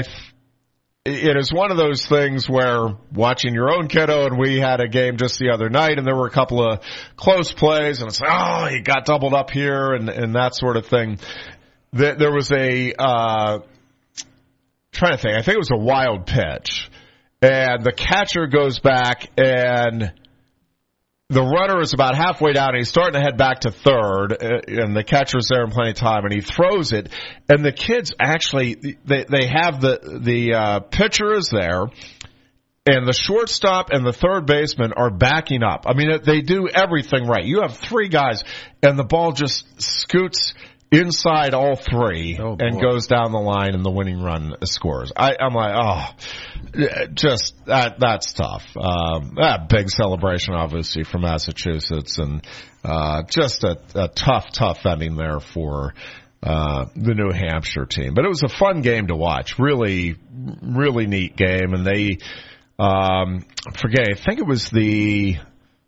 it is one of those things where watching your own kiddo, and we had a game just the other night, and there were a couple of close plays, and it's, oh, he got doubled up here, and, and that sort of thing. There was a, uh, trying to think, I think it was a wild pitch, and the catcher goes back, and the runner is about halfway down, and he's starting to head back to third, and the catcher's there in plenty of time, and he throws it, and the kids actually, they, they have the, the, uh, pitcher is there, and the shortstop and the third baseman are backing up. I mean, they do everything right. You have three guys, and the ball just scoots inside all three oh, and goes down the line, and the winning run scores. I, I'm like, oh, just that that's tough. Um, that big celebration, obviously, for Massachusetts, and uh, just a, a tough, tough ending there for uh, the New Hampshire team. But it was a fun game to watch. Really, really neat game, and they um, forget. I think it was the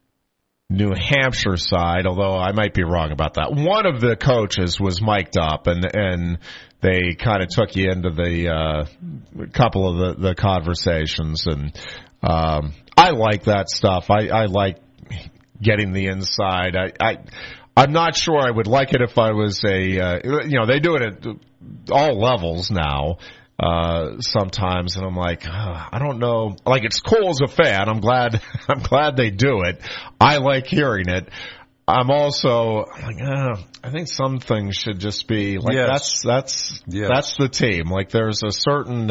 New Hampshire side, although I might be wrong about that. One of the coaches was mic'd up, and and they kind of took you into the uh, couple of the, the conversations, and um, I like that stuff. I, I like getting the inside. I, I I'm not sure I would like it if I was a uh, you know, they do it at all levels now. Uh, sometimes, and I'm like, oh, I don't know. Like, it's cool as a fan. I'm glad, I'm glad they do it. I like hearing it. I'm also like, uh, I think some things should just be like, yes. that's, that's, yes. that's the team. Like, there's a certain,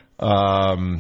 um,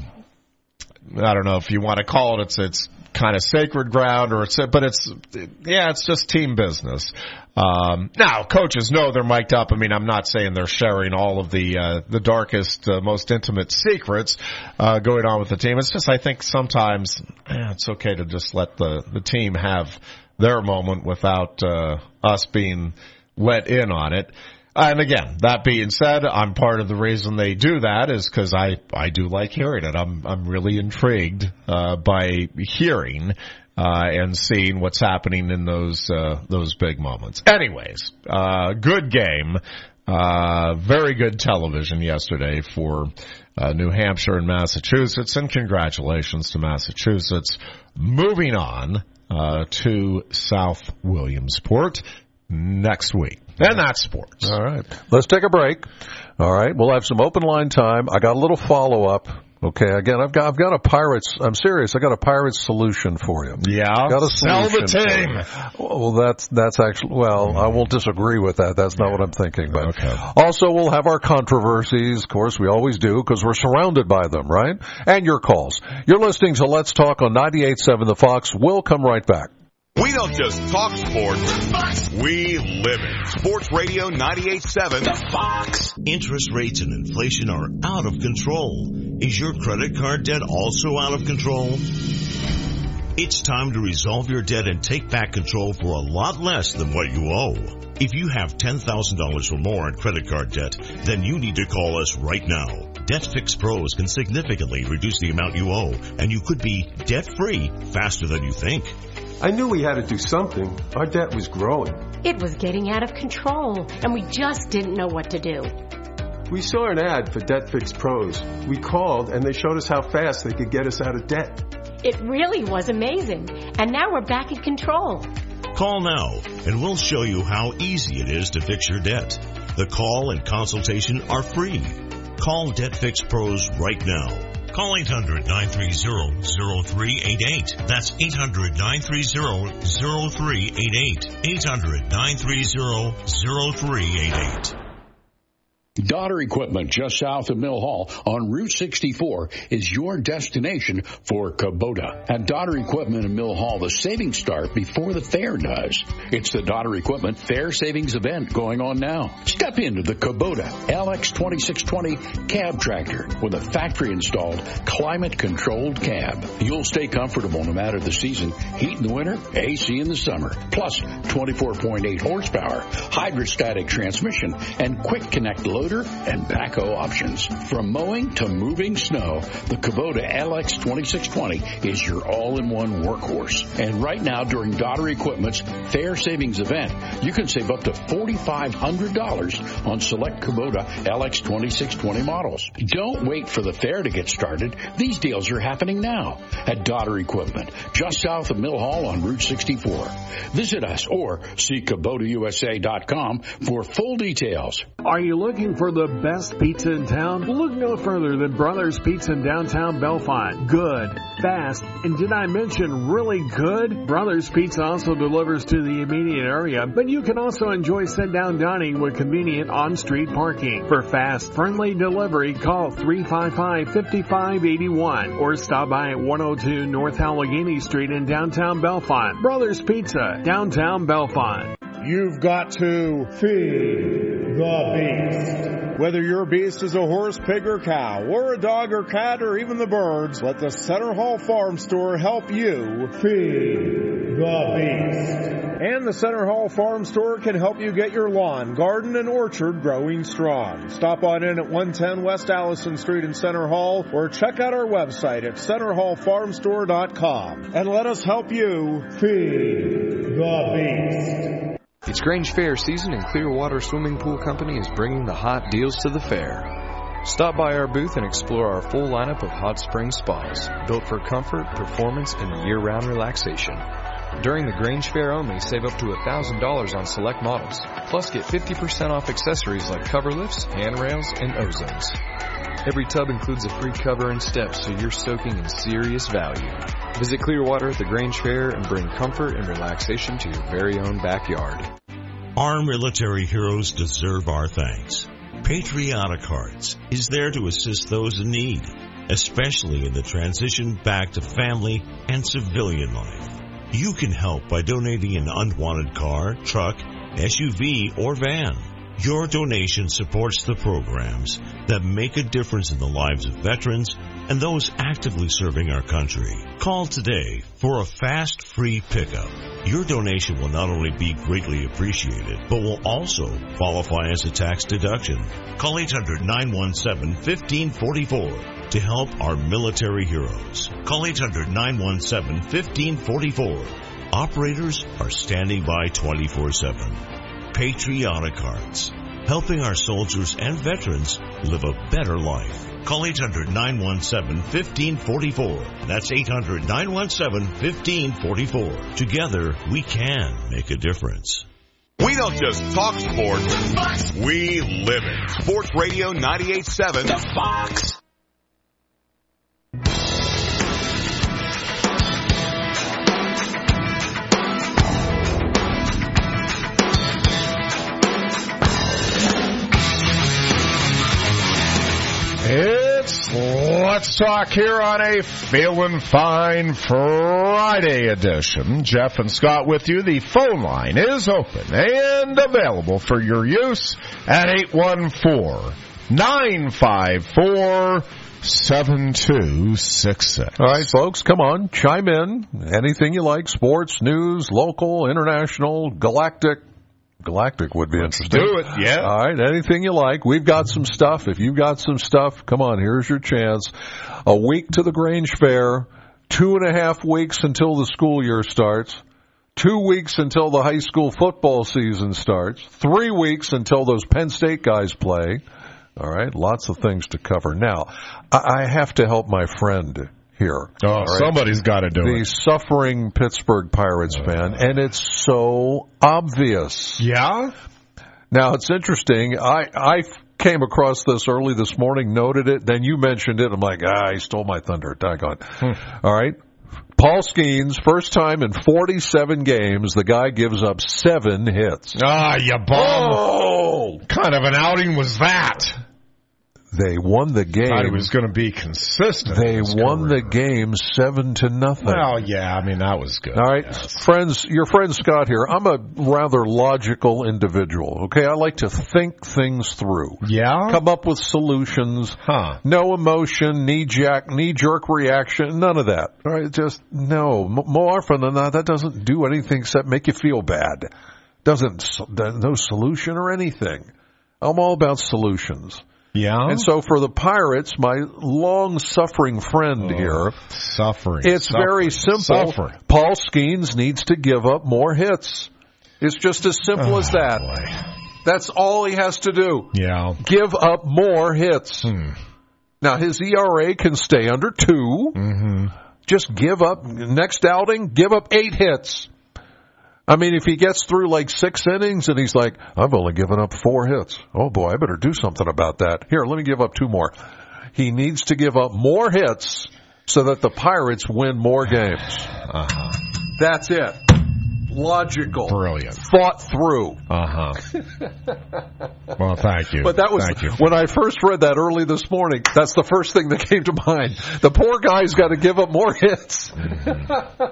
I don't know if you want to call it, it's, it's kind of sacred ground, or it's, but it's, yeah, it's just team business. Um, now, coaches know they're mic'd up. I mean, I'm not saying they're sharing all of the, uh, the darkest, uh, most intimate secrets, uh, going on with the team. It's just, I think sometimes, eh, it's okay to just let the, the team have their moment without, uh, us being let in on it. And again, that being said, I'm part of the reason they do that is because I, I do like hearing it. I'm, I'm really intrigued, uh, by hearing, Uh, and seeing what's happening in those, uh, those big moments. Anyways, uh, good game. Uh, very good television yesterday for, uh, New Hampshire and Massachusetts, and congratulations to Massachusetts. Moving on, uh, to South Williamsport next week. And that's sports. All right. Let's take a break. All right. We'll have some open line time. I got a little follow-up. Okay, again, I've got I've got a Pirates. I'm serious. I got a Pirates solution for you. Yeah, got a sell the team. Well, that's that's actually. Well, I won't disagree with that. That's not what I'm thinking. But okay. Also, we'll have our controversies. Of course, we always do because we're surrounded by them, right? And your calls. You're listening to Let's Talk on ninety-eight point seven The Fox. We'll come right back. We don't just talk sports, we live it. Sports Radio ninety-eight point seven The Fox. Interest rates and inflation are out of control. Is your credit card debt also out of control? It's time to resolve your debt and take back control for a lot less than what you owe. If you have ten thousand dollars or more in credit card debt, then you need to call us right now. DebtFix Pros can significantly reduce the amount you owe, and you could be debt-free faster than you think. I knew we had to do something. Our debt was growing. It was getting out of control, and we just didn't know what to do. We saw an ad for DebtFix Pros. We called, and they showed us how fast they could get us out of debt. It really was amazing, and now we're back in control. Call now, and we'll show you how easy it is to fix your debt. The call and consultation are free. Call DebtFix Pros right now. Call eight hundred, nine three zero, zero three eight eight. That's eight hundred, nine three zero, zero three eight eight. eight hundred, nine three zero, zero three eight eight. Daughter Equipment, just south of Mill Hall on Route sixty-four, is your destination for Kubota. At Daughter Equipment in Mill Hall, the savings start before the fair does. It's the Daughter Equipment Fair Savings event going on now. Step into the Kubota L X twenty-six twenty cab tractor with a factory-installed, climate-controlled cab. You'll stay comfortable no matter the season. Heat in the winter, A C in the summer. Plus twenty-four point eight horsepower, hydrostatic transmission, and quick connect load and backhoe options. From mowing to moving snow, the Kubota L X twenty-six twenty is your all-in-one workhorse. And right now, during Daughter Equipment's Fair Savings event, you can save up to four thousand five hundred dollars on select Kubota L X twenty-six twenty models. Don't wait for the fair to get started. These deals are happening now at Daughter Equipment, just south of Mill Hall on Route sixty-four. Visit us or see Kubota U S A dot com for full details. Are you looking for the best pizza in town? Look no further than Brothers Pizza in downtown Bellefonte. Good, fast, and did I mention really good? Brothers Pizza also delivers to the immediate area, but you can also enjoy sit-down dining with convenient on-street parking. For fast, friendly delivery, call three five five, five five eight one or stop by at one oh two North Allegheny Street in downtown Bellefonte. Brothers Pizza, downtown Bellefonte. You've got to feed the beast. Whether your beast is a horse, pig, or cow, or a dog or cat, or even the birds, let the Center Hall Farm Store help you feed the beast. And the Center Hall Farm Store can help you get your lawn, garden, and orchard growing strong. Stop on in at one ten West Allison Street in Center Hall, or check out our website at center hall farm store dot com. And let us help you feed the beast. It's Grange Fair season, and Clearwater Swimming Pool Company is bringing the hot deals to the fair. Stop by our booth and explore our full lineup of hot spring spas, built for comfort, performance, and year-round relaxation. During the Grange Fair only, save up to one thousand dollars on select models. Plus, get fifty percent off accessories like cover lifts, handrails, and ozones. Every tub includes a free cover and steps, so you're soaking in serious value. Visit Clearwater at the Grange Fair and bring comfort and relaxation to your very own backyard. Our military heroes deserve our thanks. Patriotic Hearts is there to assist those in need, especially in the transition back to family and civilian life. You can help by donating an unwanted car, truck, S U V, or van. Your donation supports the programs that make a difference in the lives of veterans and those actively serving our country. Call today for a fast, free pickup. Your donation will not only be greatly appreciated, but will also qualify as a tax deduction. Call eight hundred, nine one seven, one five four four to help our military heroes. Call eight hundred, nine one seven, one five four four. Operators are standing by twenty-four seven. Patriotic Hearts, helping our soldiers and veterans live a better life. Call eight hundred, nine one seven, one five four four. That's eight hundred, nine one seven, one five four four. Together, we can make a difference. We don't just talk sports, we live it. Sports Radio ninety-eight point seven, The Fox. It's Let's Talk here on a Feelin' Fine Friday edition. Jeff and Scott with you. The phone line is open and available for your use at eight one four, nine five four, seven two six six. All right, folks, come on, chime in. Anything you like, sports, news, local, international, galactic. Galactic would be Let's interesting. do it, yeah. All right, anything you like. We've got some stuff. If you've got some stuff, come on, here's your chance. A week to the Grange Fair, two and a half weeks until the school year starts, two weeks until the high school football season starts, three weeks until those Penn State guys play. All right, lots of things to cover. Now, I have to help my friend here. Oh, right? Somebody's got to do the it. The suffering Pittsburgh Pirates fan, and it's so obvious. Yeah? Now, it's interesting. I, I came across this early this morning, noted it, then you mentioned it. I'm like, ah, he stole my thunder. Doggone. Hmm. All right. Paul Skeens, first time in forty-seven games, the guy gives up seven hits. Ah, you bum. Oh! What kind of an outing was that? They won the game. Thought he was going to be consistent. They won career. the game seven to nothing. Well, yeah, I mean, that was good. All right, yes. friends, your friend Scott here. I'm a rather logical individual, okay? I like to think things through. Yeah? Come up with solutions. Huh. No emotion, knee-jerk, knee-jerk reaction, none of that. All right, just, no. More often than not, that doesn't do anything except make you feel bad. Doesn't, no solution or anything. I'm all about solutions. Yeah. And so for the Pirates, my long-suffering friend oh, here, suffering. It's suffering, very simple. Suffering. Paul Skeens needs to give up more hits. It's just as simple oh, as that. Boy. That's all he has to do. Yeah. Give up more hits. Hmm. Now, his E R A can stay under two. Mm-hmm. Just give up, next outing, give up eight hits. I mean, if he gets through like six innings and he's like, I've only given up four hits. Oh, boy, I better do something about that. Here, let me give up two more. He needs to give up more hits so that the Pirates win more games. Uh-huh. That's it. Logical. Brilliant. Thought through. Uh-huh. Well, thank you. But that was, thank you. when I first read that early this morning, that's the first thing that came to mind. The poor guy's got to give up more hits. Mm-hmm.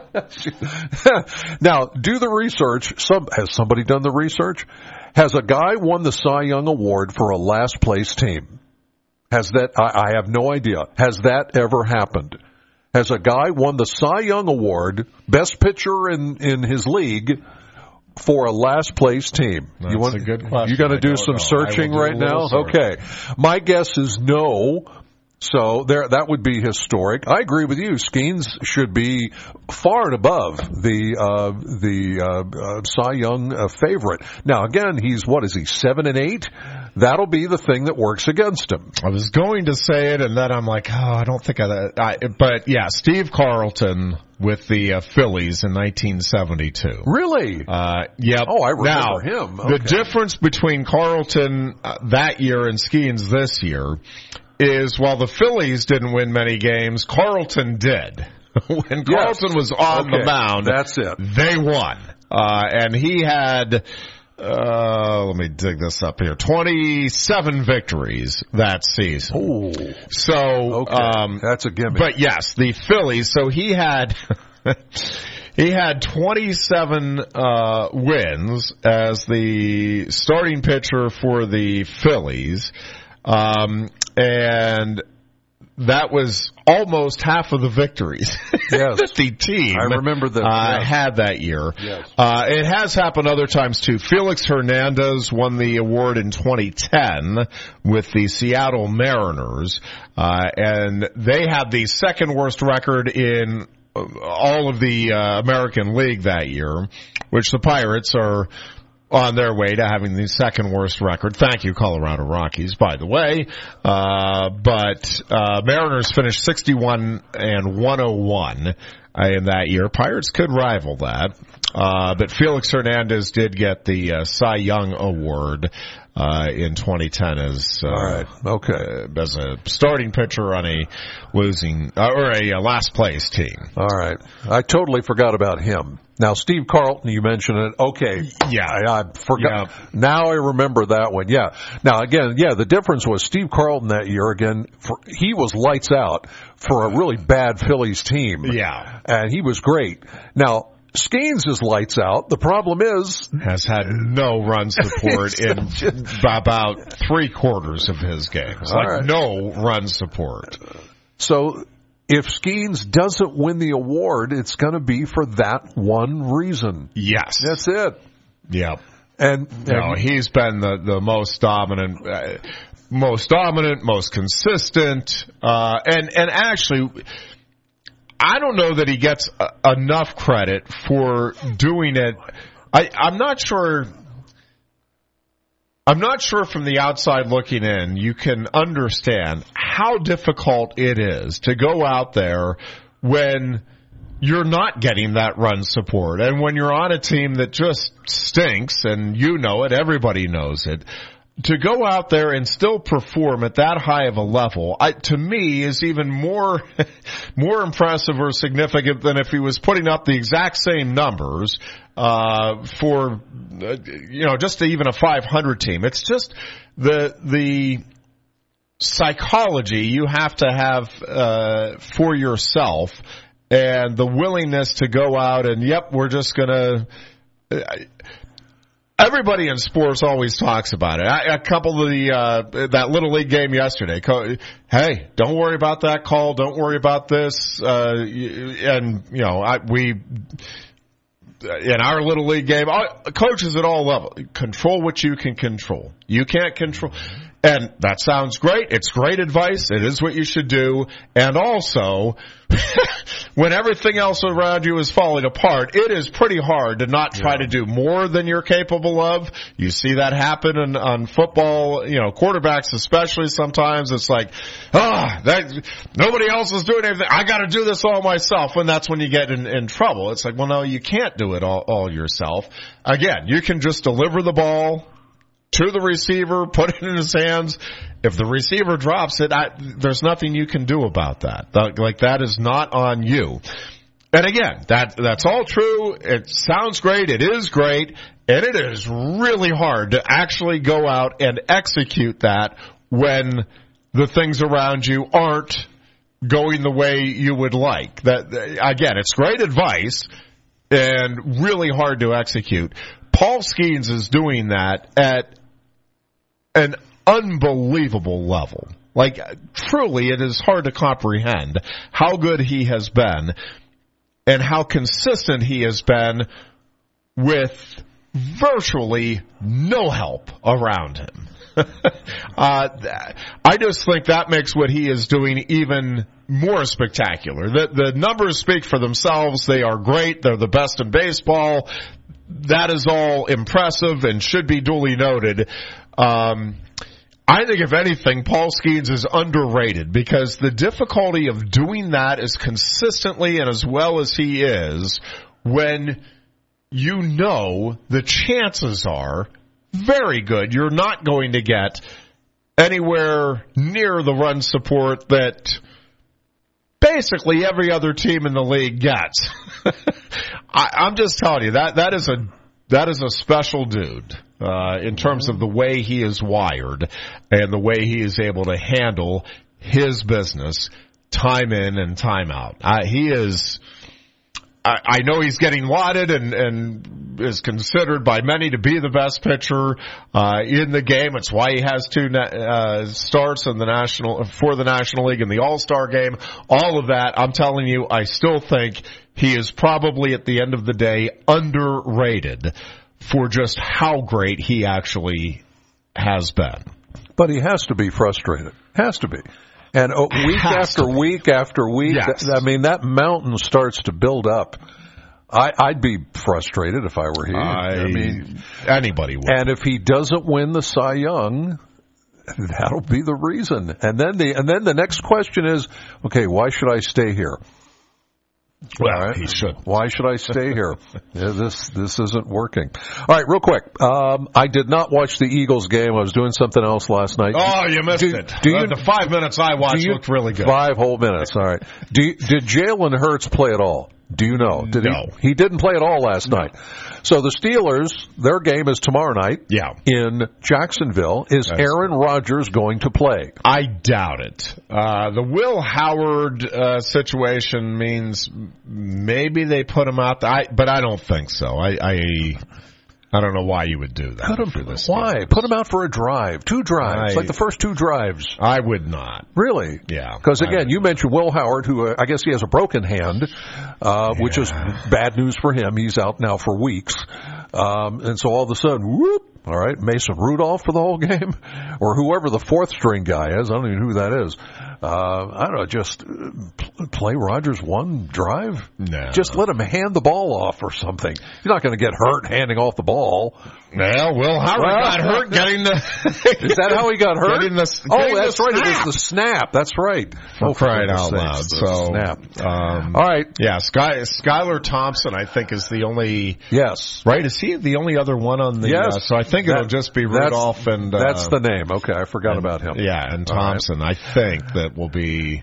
Now, do the research. Some, has somebody done the research? Has a guy won the Cy Young Award for a last place team? Has that, I, I have no idea. Has that ever happened? Has a guy won the Cy Young Award, best pitcher in, in his league, for a last place team? That's you want, a good question. You going to do I some know. searching do right now? Search. Okay. My guess is no. So there, that would be historic. I agree with you. Skeens should be far and above the uh, the uh, uh, Cy Young uh, favorite. Now, again, he's what is he seven and eight? That'll be the thing that works against him. I was going to say it, and then I'm like, oh, I don't think I. I but yeah, Steve Carlton with the uh, Phillies in nineteen seventy-two. Really? Uh, yep. Oh, I remember now, him. Okay. The difference between Carlton uh, that year and Skeens this year is while the Phillies didn't win many games, Carlton did. When Carlton yes. was on okay. the mound, that's it. They won, uh, and he had. Uh, let me dig this up here. twenty-seven victories that season. Ooh. So, okay. um, that's a gimmick. But yes, the Phillies, so he had, he had twenty-seven, uh, wins as the starting pitcher for the Phillies. Um, and that was almost half of the victories yes. that the team I remember that, uh, yes. had that year. Yes. Uh, it has happened other times too. Felix Hernandez won the award in twenty ten with the Seattle Mariners, uh, and they had the second worst record in all of the uh, American League that year, which the Pirates are on their way to having the second worst record. Thank you, Colorado Rockies, by the way. Uh, but, uh, Mariners finished sixty-one and one oh one uh, in that year. Pirates could rival that. Uh, but Felix Hernandez did get the uh, Cy Young Award uh, in twenty ten as uh, All right. okay. uh, as a starting pitcher on a losing uh, or a, a last place team. All right. I totally forgot about him. Now, Steve Carlton, you mentioned it. Okay. Yeah. I, I forgot. Yeah. Now I remember that one. Yeah. Now, again, yeah, the difference was Steve Carlton that year, again, for, he was lights out for a really bad Phillies team. Yeah. And he was great. Now, Skeens is lights out. The problem is has had no run support in about three quarters of his games. Like right. no run support. So if Skeens doesn't win the award, it's going to be for that one reason. Yes. That's it. Yep. And, no, and he's been the, the most dominant, uh, most dominant, most consistent, uh, and, and actually, I don't know that he gets uh, enough credit for doing it. I, I'm not sure, I'm not sure from the outside looking in, you can understand how difficult it is to go out there when you're not getting that run support. And when you're on a team that just stinks, and you know it, everybody knows it, to go out there and still perform at that high of a level, I, to me, is even more, more impressive or significant than if he was putting up the exact same numbers, uh, for, uh, you know, just even a five hundred team. It's just the, the psychology you have to have, uh, for yourself, and the willingness to go out and, yep, we're just gonna, uh, everybody in sports always talks about it. I, a couple of the, uh, that Little League game yesterday, co- hey, don't worry about that call, don't worry about this, uh, and, you know, I, we, in our Little League game, coaches at all levels, control what you can control. You can't control, and that sounds great. It's great advice. It is what you should do. And also, when everything else around you is falling apart, it is pretty hard to not try yeah. to do more than you're capable of. You see that happen in, on football, you know, quarterbacks especially sometimes. It's like, ah, that, nobody else is doing anything. I gotta do this all myself. And that's when you get in, in trouble. It's like, well, no, you can't do it all, all yourself. Again, you can just deliver the ball to the receiver, put it in his hands. If the receiver drops it, I, there's nothing you can do about that. that. Like, that is not on you. And again, that that's all true. It sounds great. It is great. And it is really hard to actually go out and execute that when the things around you aren't going the way you would like. That, again, it's great advice and really hard to execute. Paul Skeens is doing that at an unbelievable level. Like, truly, it is hard to comprehend how good he has been and how consistent he has been with virtually no help around him. uh, I just think that makes what he is doing even more spectacular. The, the numbers speak for themselves. They are great. They're the best in baseball. That is all impressive and should be duly noted. Um, I think, if anything, Paul Skeens is underrated because the difficulty of doing that as consistently and as well as he is, when you know the chances are very good you're not going to get anywhere near the run support that basically every other team in the league gets. I, I'm just telling you, that that is a that is a special dude uh, in terms of the way he is wired and the way he is able to handle his business time in and time out. Uh, he is. I, I know he's getting lauded and, and is considered by many to be the best pitcher uh, in the game. It's why he has two uh, starts in the national for the National League in the All-Star game. All of that, I'm telling you, I still think he is probably at the end of the day underrated for just how great he actually has been. But he has to be frustrated. Has to be. And uh, week after week after week, yes. th- I mean, that mountain starts to build up. I, I'd be frustrated if I were he. I, I mean, anybody would. And if he doesn't win the Cy Young, that'll be the reason. And then the and then the next question is, okay, why should I stay here? Well, right. he should. Why should I stay here? Yeah, this this isn't working. All right, real quick. Um, I did not watch the Eagles game. I was doing something else last night. Oh, you missed do, it. Do you, uh, the five minutes I watched you, looked really good. Five whole minutes. All right. Do you, did Jalen Hurts play at all? Do you know? Did no. He, he didn't play at all last no. night. So the Steelers, their game is tomorrow night yeah. in Jacksonville. Is That's Aaron Rodgers going to play? I doubt it. Uh, the Will Howard uh, situation means maybe they put him out there, I, but I don't think so. I, I I don't know why you would do that. Put him, for this why? Game. Put him out for a drive. Two drives. I, like the first two drives. I would not. Really? Yeah. Because, again, you mentioned Will Howard, who uh, I guess he has a broken hand, uh, yeah. which is bad news for him. He's out now for weeks. Um, and so all of a sudden, whoop, all right, Mason Rudolph for the whole game, or whoever the fourth string guy is. I don't even know who that is. Uh, I don't know, just play Rodgers one drive? No. Just let him hand the ball off or something. He's not going to get hurt handing off the ball. Well, Will Howard well, got hurt getting the... Is that how he got hurt? Getting the, oh, getting that's the right. Snap. It was the snap. That's right. For oh, crying out loud. So, snap. Um, All right. Yeah, Sky, Skylar Thompson, I think, is the only... Yes. Right? Is he the only other one on the... Yes. Uh, so I think that, it'll just be Rudolph and... Uh, that's the name. Okay, I forgot and, about him. Yeah, and Thompson. Right. I think that will be...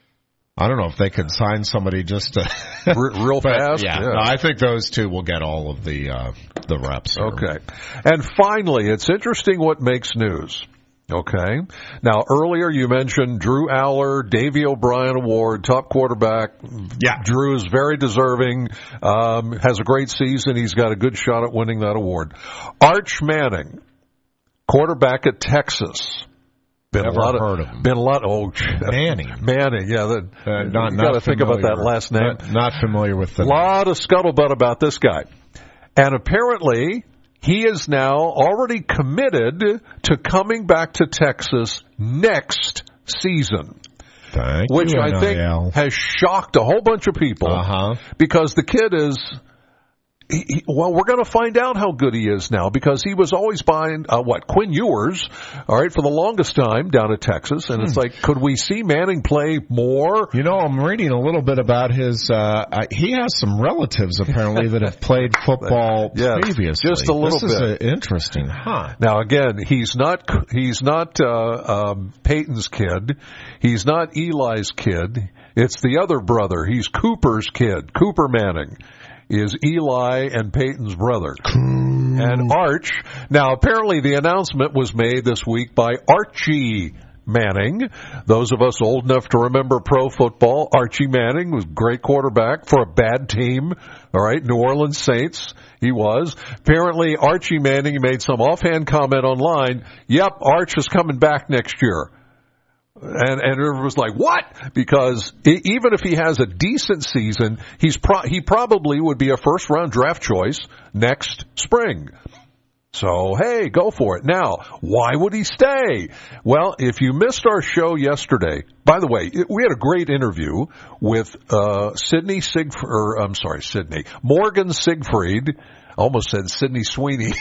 I don't know if they could sign somebody just to R- real but, fast. Yeah, yeah. No, I think those two will get all of the uh, the reps. Here. Okay, and finally, it's interesting what makes news. Okay, now earlier you mentioned Drew Aller, Davey O'Brien Award, top quarterback. Yeah, Drew is very deserving. Um, has a great season. He's got a good shot at winning that award. Arch Manning, quarterback at Texas. Been Never a lot of, heard of him. Been a lot. Oh, Manning. Manning. Yeah, the, uh, not. You got to think about that last name. Not, not familiar with the. A lot of scuttlebutt about this guy, and apparently he is now already committed to coming back to Texas next season. Thank which you, I think N I L. has shocked a whole bunch of people. Uh-huh. Because the kid is. He, he, well, we're going to find out how good he is now because he was always buying, uh, what, Quinn Ewers, all right, for the longest time down at Texas. And hmm. it's like, could we see Manning play more? You know, I'm reading a little bit about his, uh, uh he has some relatives apparently that have played football yes, previously. Just a little this bit. This is interesting, huh? Now, again, he's not, he's not, uh, um, Peyton's kid. He's not Eli's kid. It's the other brother. He's Cooper's kid, Cooper Manning. Is Eli and Peyton's brother. And Arch, now apparently the announcement was made this week by Archie Manning. Those of us old enough to remember pro football, Archie Manning was a great quarterback for a bad team. All right, New Orleans Saints, he was. Apparently Archie Manning made some offhand comment online, yep, Arch is coming back next year. And, and it was like, what? Because it, even if he has a decent season, he's pro- he probably would be a first round draft choice next spring. So, hey, go for it. Now, why would he stay? Well, if you missed our show yesterday, by the way, we had a great interview with, uh, Sidney Siegfried, or, I'm sorry, Sidney, Morgan Siegfried. Almost said Sidney Sweeney.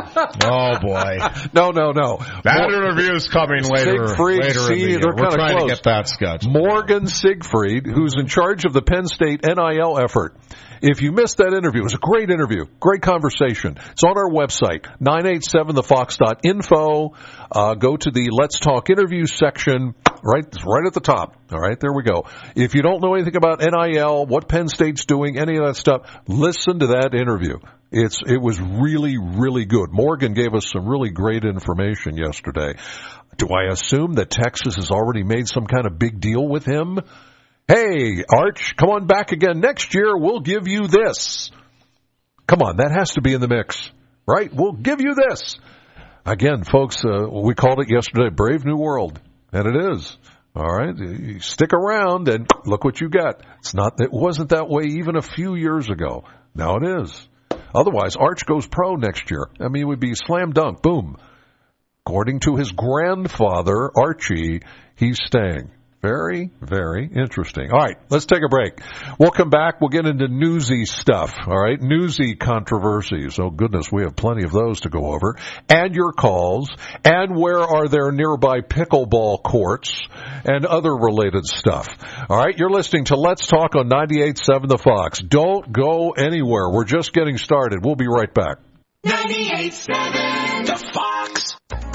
Oh boy! No, no, no. That Mor- interview is coming later. Siegfried, later see, in the year. they're We're trying close. to get that sketch. Morgan Siegfried, who's in charge of the Penn State N I L effort. If you missed that interview, it was a great interview, great conversation. It's on our website, nine eight seven the fox dot info. Uh, go to the Let's Talk interview section. Right, right at the top. All right, there we go. If you don't know anything about N I L, what Penn State's doing, any of that stuff, listen to that interview. It's it was really, really good. Morgan gave us some really great information yesterday. Do I assume that Texas has already made some kind of big deal with him? Hey, Arch, come on back again next year. We'll give you this. Come on, that has to be in the mix, right? We'll give you this. Again, folks, uh, we called it yesterday, Brave New World. And it is. All right. You stick around and look what you got. It's not, it wasn't that way even a few years ago. Now it is. Otherwise, Arch goes pro next year. I mean, it would be slam dunk. Boom. According to his grandfather, Archie, he's staying. Very, very interesting. All right, let's take a break. We'll come back. We'll get into newsy stuff, all right? Newsy controversies. Oh, goodness, we have plenty of those to go over. And your calls. And where are there nearby pickleball courts and other related stuff. All right, you're listening to Let's Talk on ninety-eight point seven The Fox. Don't go anywhere. We're just getting started. We'll be right back. ninety-eight point seven The Fox.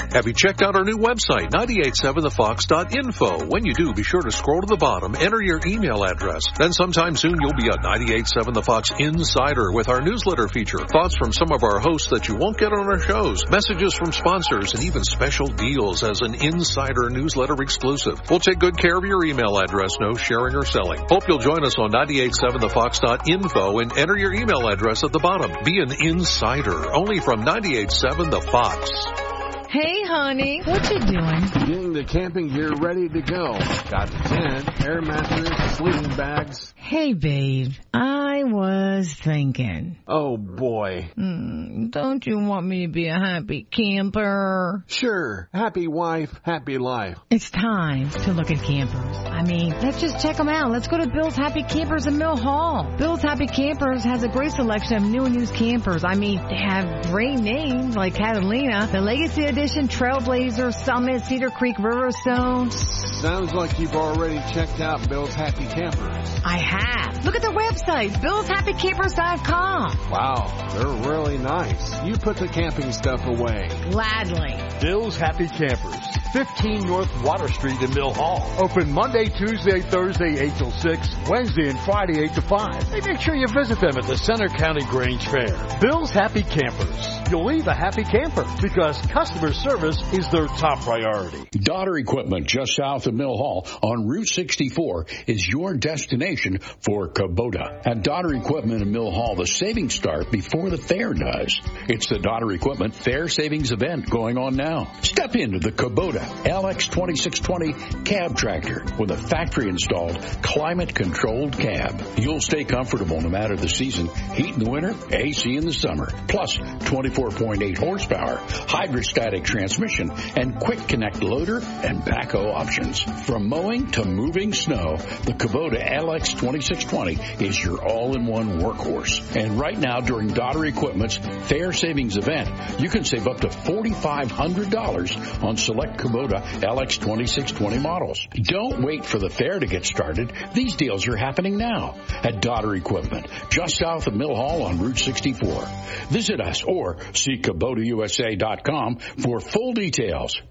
Have you checked out our new website, nine eight seven the fox dot info? When you do, be sure to scroll to the bottom, enter your email address. Then sometime soon you'll be a ninety-eight seven The Fox Insider with our newsletter feature. Thoughts from some of our hosts that you won't get on our shows, messages from sponsors, and even special deals as an Insider newsletter exclusive. We'll take good care of your email address, no sharing or selling. Hope you'll join us on nine eight seven the fox dot info and enter your email address at the bottom. Be an Insider, only from ninety-eight seven The Fox. Hey, honey, what you doing? Getting the camping gear ready to go. Got the tent, air mattress, sleeping bags. Hey, babe, I was thinking. Oh, boy. Mm, don't you want me to be a happy camper? Sure. Happy wife, happy life. It's time to look at campers. I mean, let's just check them out. Let's go to Bill's Happy Campers in Mill Hall. Bill's Happy Campers has a great selection of new and used campers. I mean, they have great names like Catalina, the Legacy Edition, Trailblazer, Summit, Cedar Creek, Riverstone. Sounds like you've already checked out Bill's Happy Campers. I have. Look at their website, bills happy campers dot com. Wow, they're really nice. You put the camping stuff away. Gladly. Bill's Happy Campers, fifteen North Water Street in Mill Hall. Open Monday, Tuesday, Thursday, eight till six, Wednesday and Friday, eight to five. Hey, make sure you visit them at the Center County Grange Fair. Bill's Happy Campers. You'll leave a happy camper because customer service is their top priority. Daughter Equipment, just south of Mill Hall on Route sixty-four, is your destination for Kubota. At Daughter Equipment in Mill Hall, the savings start before the fair does. It's the Daughter Equipment Fair Savings Event going on now. Step into the Kubota L X twenty-six twenty cab tractor with a factory-installed, climate-controlled cab. You'll stay comfortable no matter the season. Heat in the winter, A C in the summer. Plus, twenty-four point eight horsepower, hydrostatic transmission, and quick connect loader and backhoe options. From mowing to moving snow, the Kubota L X twenty-six twenty is your all-in-one workhorse. And right now, during Daughter Equipment's Fair Savings Event, you can save up to four thousand five hundred dollars on select Kubota L X twenty-six twenty models. Don't wait for the fair to get started. These deals are happening now at Daughter Equipment, just south of Mill Hall on Route sixty-four. Visit us or see Kubota U S A dot com for full details.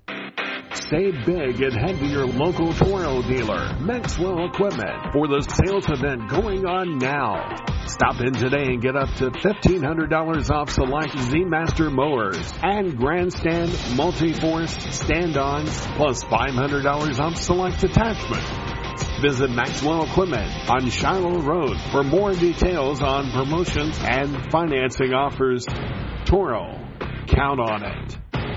Save big and head to your local Toro dealer, Maxwell Equipment, for the sales event going on now. Stop in today and get up to fifteen hundred dollars off select Z-Master mowers and Grandstand multi-force stand-ons, plus five hundred dollars off select attachment. Visit Maxwell Equipment on Shiloh Road for more details on promotions and financing offers. Toro, count on it.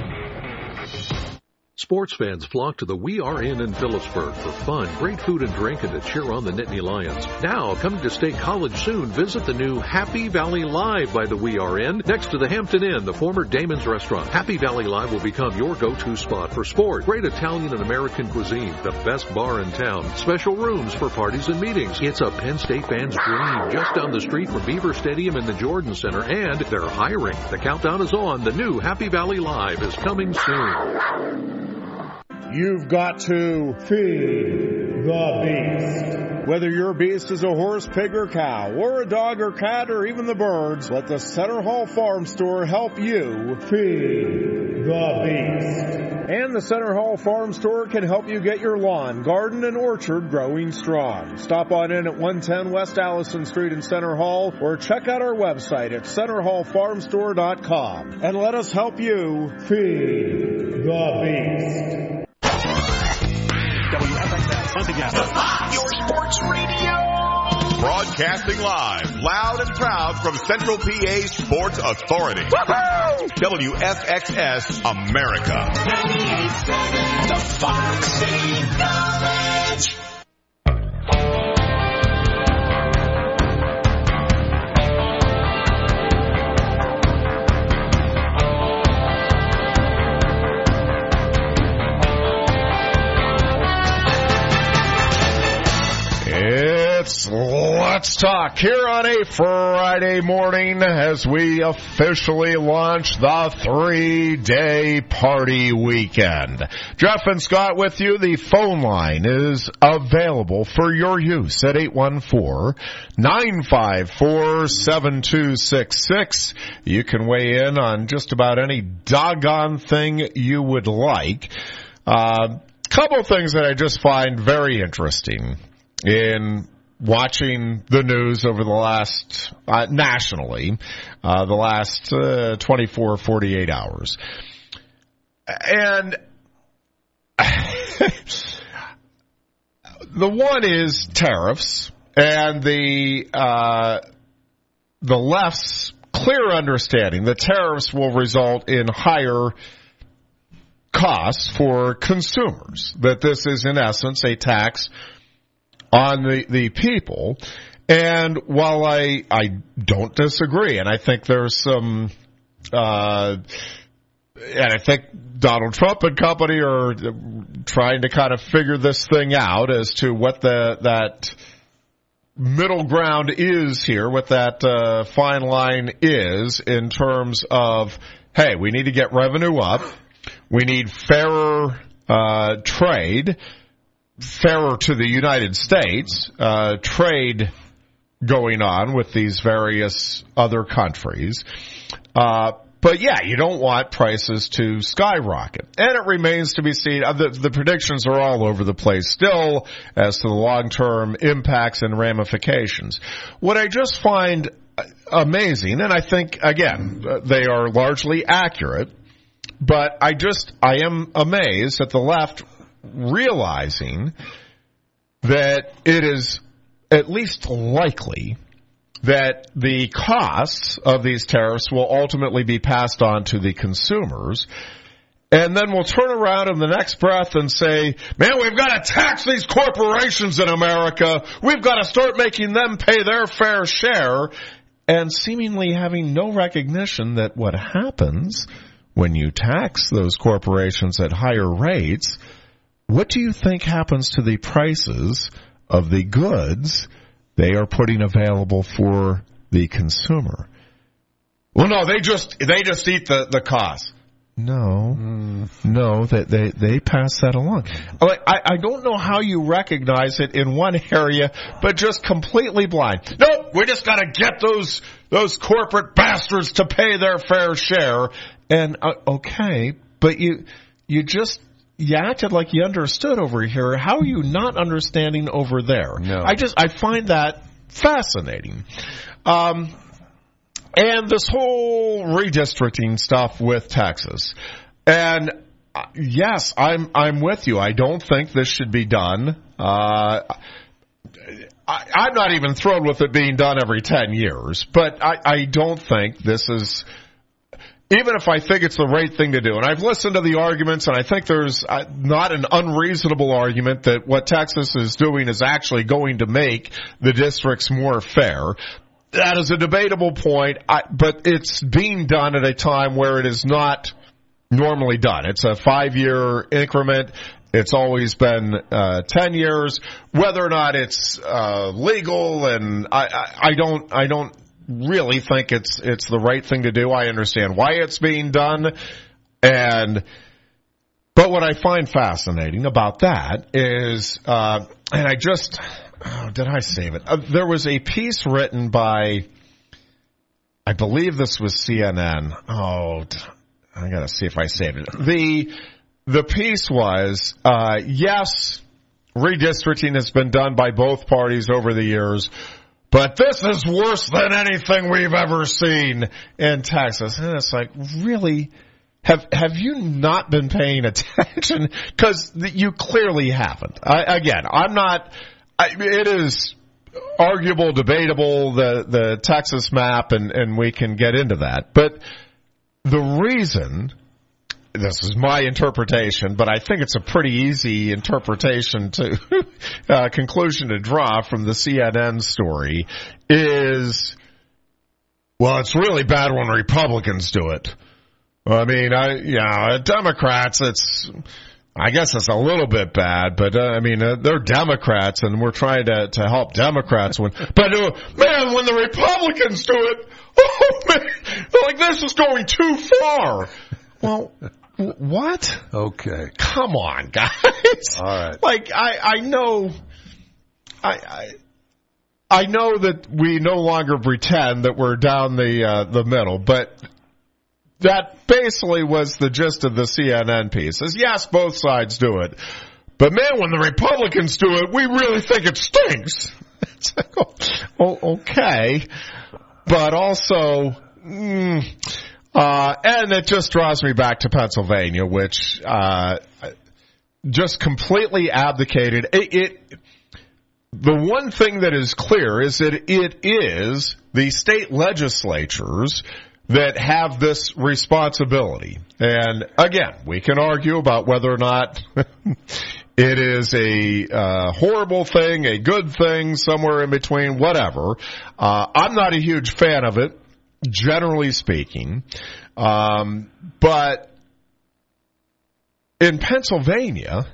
Sports fans flock to the We Are Inn in Phillipsburg for fun, great food and drink, and to cheer on the Nittany Lions. Now, coming to State College soon, visit the new Happy Valley Live by the We Are Inn, next to the Hampton Inn, the former Damon's Restaurant. Happy Valley Live will become your go-to spot for sport, great Italian and American cuisine, the best bar in town, special rooms for parties and meetings. It's a Penn State fan's dream, just down the street from Beaver Stadium and the Jordan Center, and they're hiring. The countdown is on. The new Happy Valley Live is coming soon. You've got to feed the beast. Whether your beast is a horse, pig, or cow, or a dog or cat, or even the birds, let the Center Hall Farm Store help you feed the beast. And the Center Hall Farm Store can help you get your lawn, garden, and orchard growing strong. Stop on in at one ten West Allison Street in Center Hall, or check out our website at center hall farm store dot com. And let us help you feed the beast. W F X S, once again, the Fox, your sports radio. Broadcasting live, loud and proud from Central P A Sports Authority. Woo-hoo! W F X S America. ninety-eight point seven, the Fox Knowledge. It's Let's Let's talk here on a Friday morning as we officially launch the three-day party weekend. Jeff and Scott with you. The phone line is available for your use at eight one four, nine five four, seven two six six. You can weigh in on just about any doggone thing you would like. A uh, couple of things that I just find very interesting in watching the news over the last, uh, nationally, uh, the last uh, twenty-four, forty-eight hours. And the one is tariffs and the, uh, the left's clear understanding that tariffs will result in higher costs for consumers, that this is in essence a tax on the, the people. And while I, I don't disagree, and I think there's some, uh, and I think Donald Trump and company are trying to kind of figure this thing out as to what the, that middle ground is here, what that, uh, fine line is in terms of, hey, we need to get revenue up. We need fairer, uh, trade. Fairer to the United States, uh, trade going on with these various other countries. Uh, but yeah, you don't want prices to skyrocket. And it remains to be seen. Uh, the, the predictions are all over the place still as to the long-term impacts and ramifications. What I just find amazing, and I think, again, they are largely accurate, but I just, I am amazed at the left realizing that it is at least likely that the costs of these tariffs will ultimately be passed on to the consumers, and then we'll turn around in the next breath and say, man, we've got to tax these corporations in America. We've got to start making them pay their fair share, and seemingly having no recognition that what happens when you tax those corporations at higher rates, what do you think happens to the prices of the goods they are putting available for the consumer? Well, no, they just they just eat the, the cost. No, mm. no, that they, they pass that along. I, I don't know how you recognize it in one area, but just completely blind. Nope, we just got to get those those corporate bastards to pay their fair share. And uh, okay, but you you just. You acted like you understood over here. How are you not understanding over there? No. I just, I find that fascinating. Um, and this whole redistricting stuff with Texas. And uh, yes, I'm, I'm with you. I don't think this should be done. Uh, I, I'm not even thrilled with it being done every ten years, but I, I don't think this is, even if I think it's the right thing to do, and I've listened to the arguments, and I think there's uh, not an unreasonable argument that what Texas is doing is actually going to make the districts more fair. That is a debatable point, I, but it's being done at a time where it is not normally done. It's a five-year increment. It's always been uh, ten years. Whether or not it's uh, legal, and I, I, I don't, I don't. really think it's it's the right thing to do. I understand why it's being done, and but what I find fascinating about that is, uh, and I just oh, did I save it? Uh, there was a piece written by, I believe this was C N N. Oh, I gotta see if I saved it. the The piece was uh, yes, redistricting has been done by both parties over the years. But this is worse than anything we've ever seen in Texas. And it's like, really? Have have you not been paying attention? Because you clearly haven't. I, again, I'm not. I, it is arguable, debatable, the the Texas map, and and we can get into that. But the reason. This is my interpretation, but I think it's a pretty easy interpretation to, uh, conclusion to draw from the C N N story is, well, it's really bad when Republicans do it. I mean, I, yeah, Democrats, it's, I guess it's a little bit bad, but, uh, I mean, uh, they're Democrats, and we're trying to, to help Democrats win. But, uh, man, when the Republicans do it, oh, man, they're like, this is going too far. Well, what? Okay. Come on, guys. All right. Like, I, I know, I, I, I know that we no longer pretend that we're down the, uh, the middle, but that basically was the gist of the C N N piece. Is yes, both sides do it. But man, when the Republicans do it, we really think it stinks. It's like, oh, okay. But also, mm, uh, and it just draws me back to Pennsylvania, which, uh, just completely abdicated. It, it, the one thing that is clear is that it is the state legislatures that have this responsibility. And again, we can argue about whether or not it is a uh, horrible thing, a good thing, somewhere in between, whatever. Uh, I'm not a huge fan of it, generally speaking. Um, but in Pennsylvania,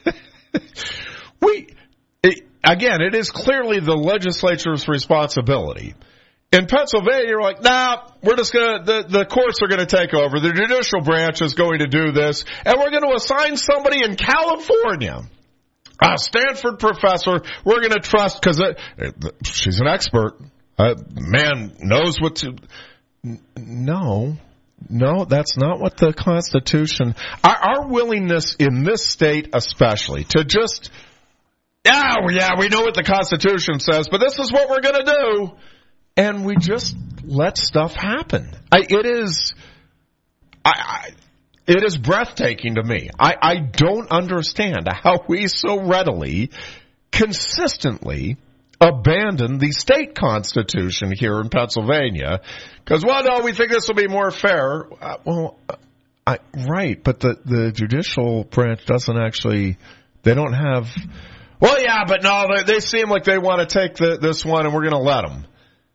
we, it, again, it is clearly the legislature's responsibility. In Pennsylvania, you're like, nah, we're just gonna, the, the courts are gonna take over. The judicial branch is going to do this, and we're gonna assign somebody in California, a Stanford professor, we're gonna trust, cause it, she's an expert. Uh, man knows what to, no, no, that's not what the Constitution, our, our willingness in this state especially, to just, yeah, yeah, we know what the Constitution says, but this is what we're gonna do. And we just let stuff happen. I, it is, I, I, it is breathtaking to me. I, I don't understand how we so readily, consistently abandon the state constitution here in Pennsylvania. Because, well, no, we think this will be more fair. Uh, well, I, right, but the, the judicial branch doesn't actually, they don't have, well, yeah, but no, they, they seem like they want to take the, this one and we're going to let them.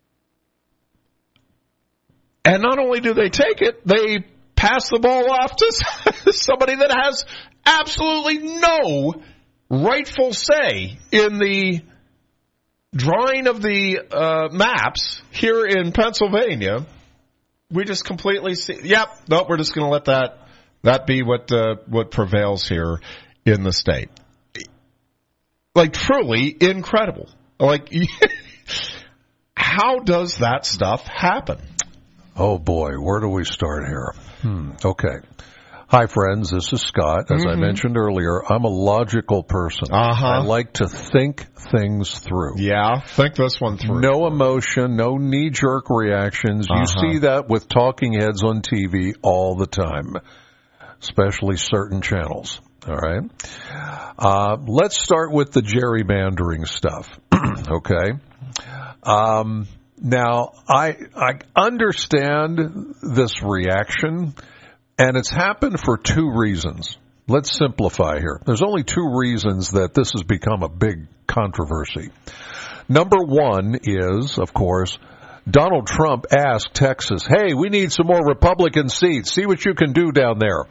And not only do they take it, they pass the ball off to somebody that has absolutely no rightful say in the drawing of the uh, maps here in Pennsylvania. We just completely see, yep, no, we're just going to let that that be what uh, what prevails here in the state. Like, truly incredible. Like, how does that stuff happen? Oh, boy, where do we start here? Hmm. Okay. Hi, friends. This is Scott. As mm-hmm. I mentioned earlier, I'm a logical person. Uh-huh. I like to think things through. Yeah, think this one through. No emotion, no knee-jerk reactions. Uh-huh. You see that with talking heads on T V all the time, especially certain channels. All right? Uh, let's start with the gerrymandering stuff. Okay? Um... Now, I I understand this reaction, and it's happened for two reasons. Let's simplify here. There's only two reasons that this has become a big controversy. Number one is, of course, Donald Trump asked Texas, hey, we need some more Republican seats. See what you can do down there.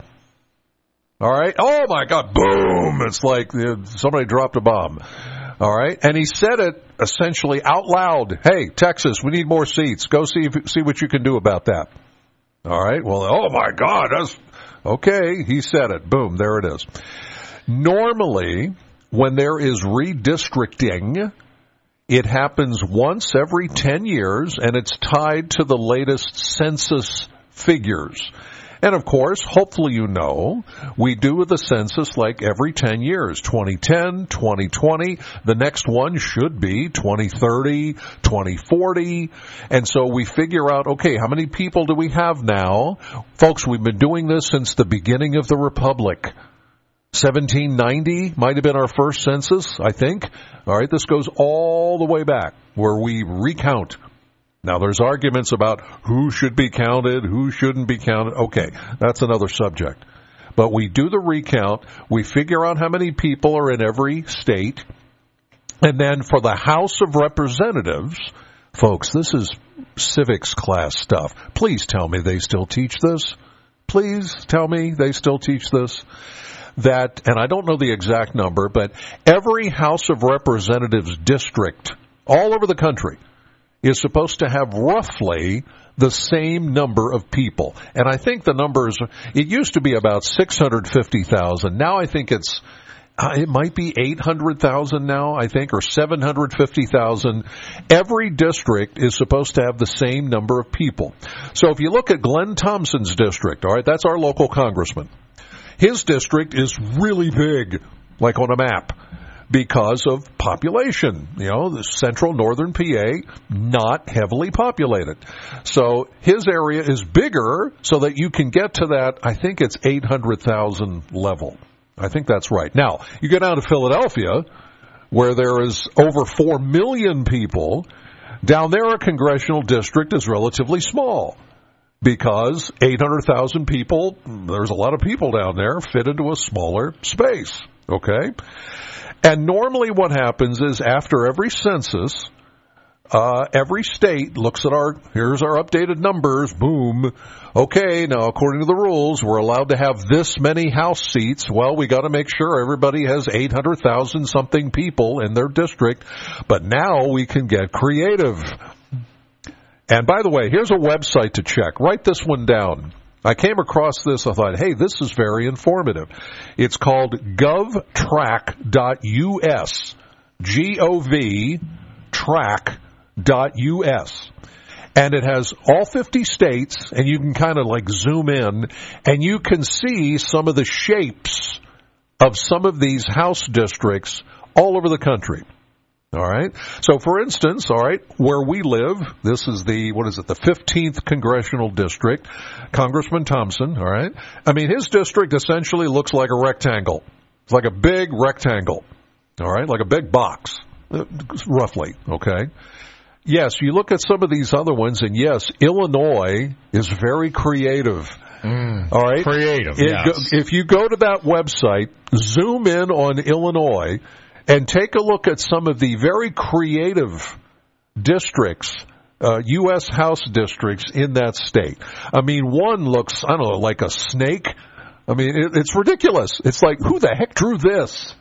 All right? Oh, my God. Boom. It's like somebody dropped a bomb. All right, and he said it essentially out loud. Hey, Texas, we need more seats. Go see if, see what you can do about that. All right. Well, oh my God, that's okay. He said it. Boom, there it is. Normally, when there is redistricting, it happens once every ten years, and it's tied to the latest census figures. And, of course, hopefully you know, we do the census like every ten years, twenty ten, twenty twenty. The next one should be twenty thirty, twenty forty. And so we figure out, okay, how many people do we have now? Folks, we've been doing this since the beginning of the Republic. seventeen ninety might have been our first census, I think. All right, this goes all the way back where we recount. Now, there's arguments about who should be counted, who shouldn't be counted. Okay, that's another subject. But we do the recount. We figure out how many people are in every state. And then for the House of Representatives, folks, this is civics class stuff. Please tell me they still teach this. Please tell me they still teach this. that, and I don't know the exact number, but every House of Representatives district all over the country is supposed to have roughly the same number of people. And I think the numbers, it used to be about six hundred fifty thousand. Now I think it's, uh, it might be eight hundred thousand now, I think, or seven hundred fifty thousand. Every district is supposed to have the same number of people. So if you look at Glenn Thompson's district, all right, that's our local congressman. His district is really big, like on a map, because of population. You know, the central northern P A, not heavily populated. So his area is bigger so that you can get to that, I think it's eight hundred thousand level. I think that's right. Now, you go down to Philadelphia, where there is over four million people. Down there, a congressional district is relatively small, because eight hundred thousand people, there's a lot of people down there, fit into a smaller space, okay? And normally what happens is after every census, uh, every state looks at our, here's our updated numbers, boom. Okay, now according to the rules, we're allowed to have this many House seats. Well, we got to make sure everybody has eight hundred thousand something people in their district, but now we can get creative. And by the way, here's a website to check. Write this one down. I came across this. I thought, hey, this is very informative. It's called gov track dot U S. G O V track dot U S. And it has all fifty states, and you can kind of like zoom in, and you can see some of the shapes of some of these House districts all over the country. All right. So, for instance, all right, where we live, this is the, what is it, the fifteenth Congressional District, Congressman Thompson, all right. I mean, his district essentially looks like a rectangle. It's like a big rectangle, all right, like a big box, roughly, okay. Yes, you look at some of these other ones, and yes, Illinois is very creative. Mm, all right. Creative, it, yes. If you go to that website, zoom in on Illinois, and take a look at some of the very creative districts, uh, U S House districts in that state. I mean, one looks, I don't know, like a snake. I mean, it, it's ridiculous. It's like, who the heck drew this?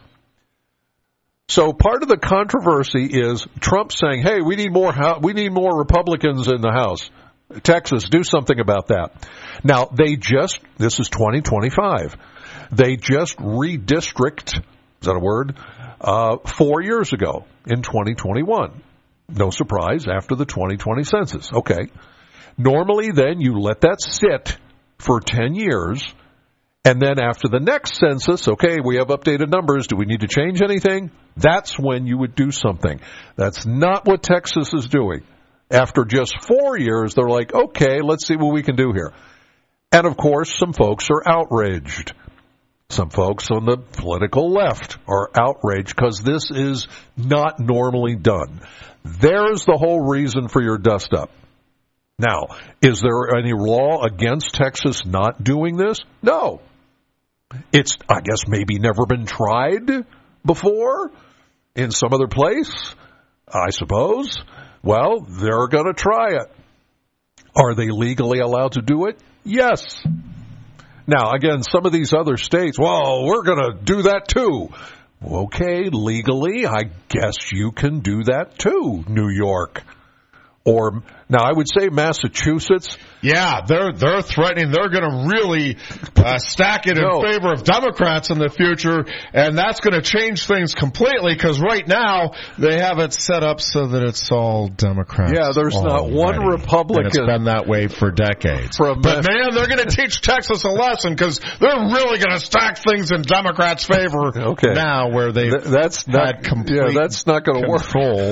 So part of the controversy is Trump saying, hey, we need more, we need more Republicans in the House. Texas, do something about that. Now, they just, this is twenty twenty-five, they just redistrict, is that a word? Uh, four years ago in twenty twenty-one. No surprise, after the twenty twenty census. Okay. Normally then you let that sit for ten years, and then after the next census, okay, we have updated numbers. Do we need to change anything? That's when you would do something. That's not what Texas is doing. After just four years, they're like, okay, let's see what we can do here. And of course, some folks are outraged. Some folks on the political left are outraged because this is not normally done. There's the whole reason for your dust-up. Now, is there any law against Texas not doing this? No. It's, I guess, maybe never been tried before in some other place, I suppose. Well, they're going to try it. Are they legally allowed to do it? Yes. Now, again, some of these other states, well, we're going to do that too. Okay, legally, I guess you can do that too, New York. Or, now I would say Massachusetts. Yeah, they're they're threatening they're going to really uh, stack it in no. favor of Democrats in the future, and that's going to change things completely because right now they have it set up so that it's all Democrats. Yeah, there's already. not one Republican. And it's been that way for decades. From but man, they're going to teach Texas a lesson because they're really going to stack things in Democrats' favor okay. now where they've Th- that's had not, complete yeah, that's not going to work.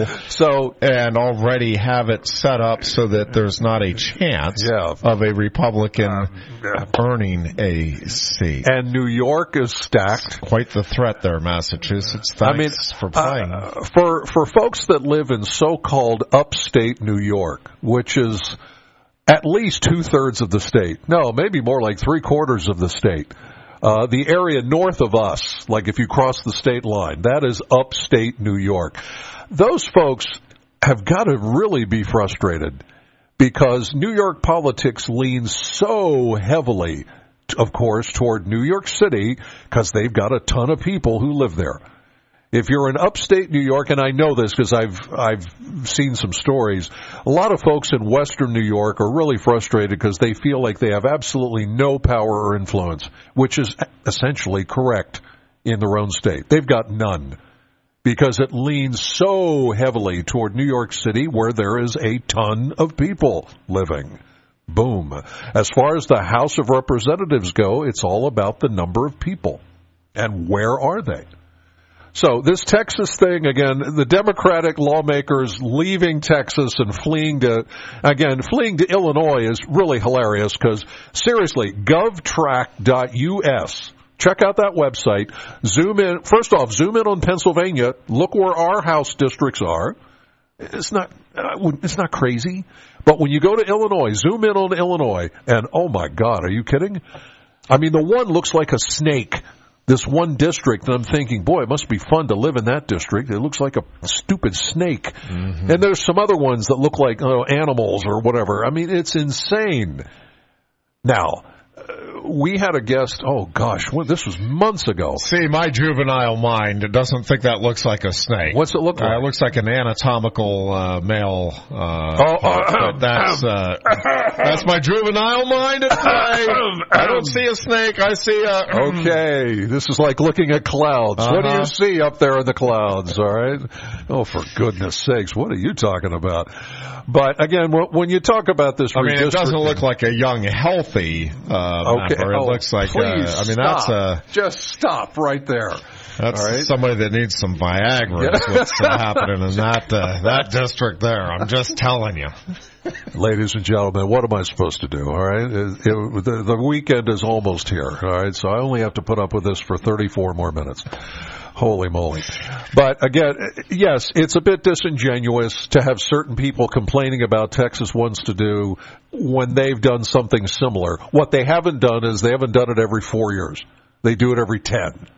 So and already have it set up so that there's not a chance yeah. of a Republican uh, yeah. earning a seat. And New York is stacked. Quite the threat there, Massachusetts. Thanks I mean, for playing. Uh, for, for folks that live in so-called upstate New York, which is at least two-thirds of the state. No, maybe more like three-quarters of the state. Uh, the area north of us, like if you cross the state line, that is upstate New York. Those folks have got to really be frustrated because New York politics leans so heavily of course, toward New York City because they've got a ton of people who live there. If you're in upstate New York, and I know this because I've I've seen some stories, a lot of folks in western New York are really frustrated because they feel like they have absolutely no power or influence, which is essentially correct in their own state. They've got none because it leans so heavily toward New York City where there is a ton of people living. Boom. As far as the House of Representatives go, it's all about the number of people. And where are they? So this Texas thing, again, the Democratic lawmakers leaving Texas and fleeing to, again, fleeing to Illinois is really hilarious because, seriously, govtrack dot U S. Check out that website. Zoom in. First off, zoom in on Pennsylvania. Look where our House districts are. It's not, it's not crazy. But when you go to Illinois, zoom in on Illinois, and oh my God, are you kidding? I mean, the one looks like a snake. This one district, and I'm thinking, boy, it must be fun to live in that district. It looks like a stupid snake. Mm-hmm. And there's some other ones that look like uh, animals or whatever. I mean, it's insane. Now, uh, we had a guest, oh gosh, well, this was months ago. See, my juvenile mind doesn't think that looks like a snake. What's it look like? Uh, it looks like an anatomical uh, male. Uh, oh, uh, but that's uh, that's my juvenile mind at play. I don't see a snake. I see a. Okay, this is like looking at clouds. Uh-huh. What do you see up there in the clouds? All right. Oh, for goodness sakes, what are you talking about? But again, when you talk about this, I mean, it doesn't look like a young, healthy. Uh, okay, member. It oh, looks like. Uh, I mean, stop. that's a. Just stop right there. That's all right? Somebody that needs some Viagra. Is what's uh, happening in that uh, that district there. I'm just telling you. Ladies and gentlemen, what am I supposed to do? All right, it, it, the, the weekend is almost here. All right, so I only have to put up with this for thirty-four more minutes. Holy moly. But again, yes, it's a bit disingenuous to have certain people complaining about Texas wants to do when they've done something similar. What they haven't done is they haven't done it every four years. They do it every ten.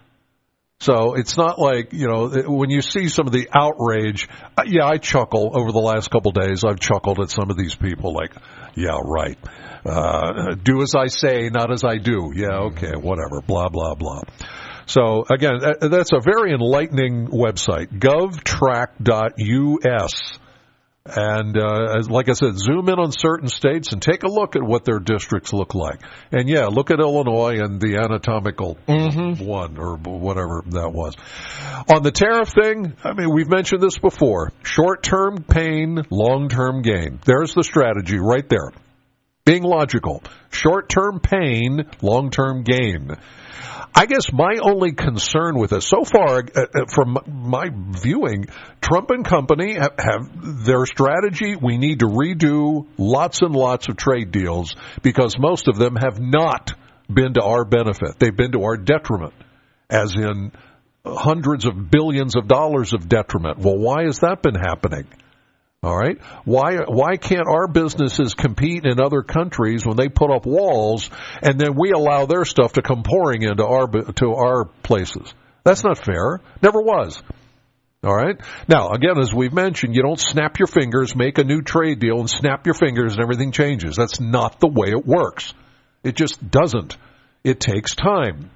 So it's not like, you know, when you see some of the outrage, yeah, I chuckle over the last couple of days. I've chuckled at some of these people like, yeah, right. Uh, do as I say, not as I do. Yeah, okay, whatever, blah, blah, blah. So, again, that's a very enlightening website, govtrack dot U S. And uh, like I said, zoom in on certain states and take a look at what their districts look like. And, yeah, look at Illinois and the anatomical mm-hmm. one or whatever that was. On the tariff thing, I mean, we've mentioned this before. Short-term pain, long-term gain. There's the strategy right there. Being logical. Short-term pain, long-term gain. I guess my only concern with this, so far, uh, from my viewing, Trump and company have, have their strategy. We need to redo lots and lots of trade deals because most of them have not been to our benefit. They've been to our detriment, as in hundreds of billions of dollars of detriment. Well, why has that been happening? All right. Why why can't our businesses compete in other countries when they put up walls and then we allow their stuff to come pouring into our to our places? That's not fair. Never was. All right. Now, again, as we've mentioned, you don't snap your fingers, make a new trade deal, and snap your fingers and everything changes. That's not the way it works. It just doesn't. It takes time.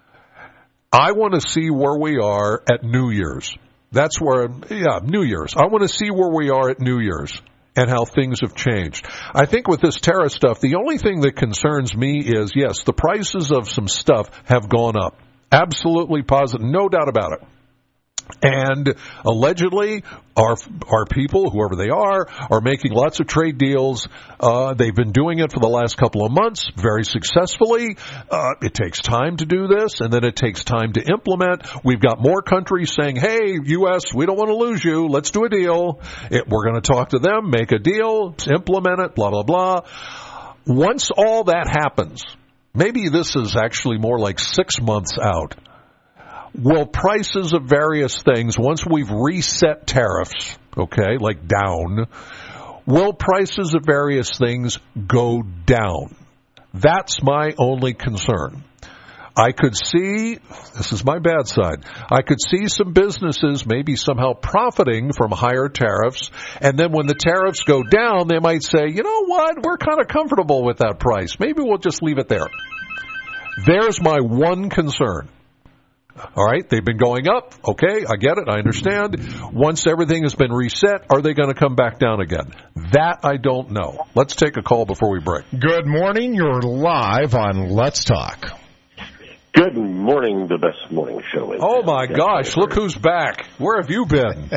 I want to see where we are at New Year's. That's where, yeah, New Year's. I want to see where we are at New Year's and how things have changed. I think with this tariff stuff, the only thing that concerns me is, yes, the prices of some stuff have gone up. Absolutely positive, no doubt about it. And allegedly, our our people, whoever they are, are making lots of trade deals. Uh, they've been doing it for the last couple of months very successfully. Uh, it takes time to do this, and then it takes time to implement. We've got more countries saying, hey, U S, we don't want to lose you. Let's do a deal. It, we're going to talk to them, make a deal, implement it, blah, blah, blah. Once all that happens, maybe this is actually more like six months out, will prices of various things, once we've reset tariffs, okay, like down, will prices of various things go down? That's my only concern. I could see, this is my bad side, I could see some businesses maybe somehow profiting from higher tariffs, and then when the tariffs go down, they might say, you know what, we're kind of comfortable with that price. Maybe we'll just leave it there. There's my one concern. All right, they've been going up. Okay, I get it. I understand. Once everything has been reset, are they going to come back down again? That I don't know. Let's take a call before we break. Good morning. You're live on Let's Talk. Good morning, the best morning show. In oh, my gosh. Look who's back. Where have you been?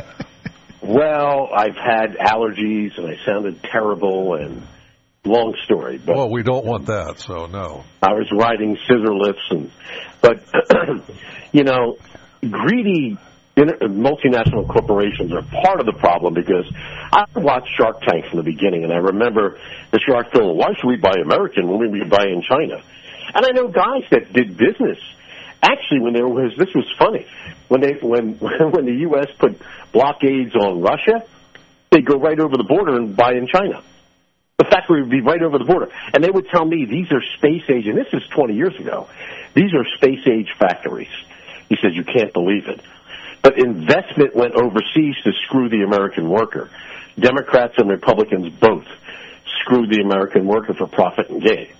Well, I've had allergies, and I sounded terrible, and long story. But well, we don't want that, so no. I was riding scissor lifts, and but, you know, greedy multinational corporations are part of the problem because I watched Shark Tank from the beginning, and I remember the shark film, why should we buy American when we buy in China? And I know guys that did business. Actually, when there was, this was funny, when they when when the U S put blockades on Russia, they'd go right over the border and buy in China. The factory would be right over the border. And they would tell me these are space age, and this is twenty years ago, these are space age factories. He says, you can't believe it. But investment went overseas to screw the American worker. Democrats and Republicans both screwed the American worker for profit and gain.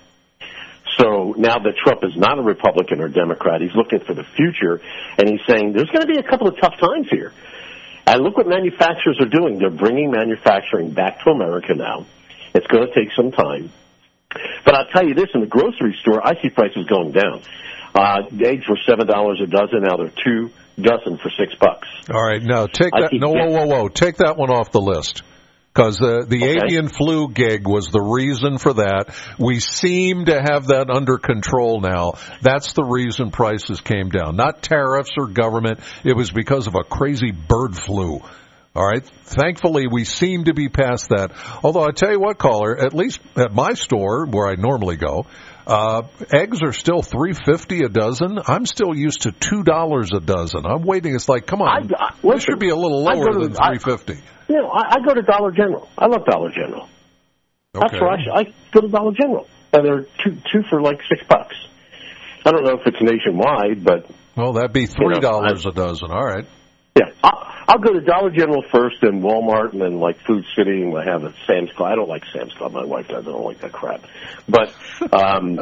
So now that Trump is not a Republican or Democrat, he's looking for the future, and he's saying there's going to be a couple of tough times here. And look what manufacturers are doing. They're bringing manufacturing back to America now. It's going to take some time. But I'll tell you this, in the grocery store, I see prices going down. Uh, eggs were seven dollars a dozen. Now they're two dozen for six bucks. All right, now take that. No, whoa, whoa, whoa. Take that one off the list. Because uh, the okay. avian flu gig was the reason for that. We seem to have that under control now. That's the reason prices came down. Not tariffs or government. It was because of a crazy bird flu. All right. Thankfully, we seem to be past that. Although I tell you what, caller, at least at my store where I normally go, uh, eggs are still three fifty a dozen. I'm still used to two dollars a dozen. I'm waiting. It's like, come on, I, I, listen, this should be a little lower than three fifty. You know, I, I go to Dollar General. I love Dollar General. Okay. That's where I, I go to Dollar General, and they're two two for like six bucks. I don't know if it's nationwide, but well, that'd be three dollars you know, a dozen. All right. Yeah, I'll, I'll go to Dollar General first, then Walmart, and then like Food City, and I have a Sam's Club. I don't like Sam's Club. My wife does. I don't like that crap. But um,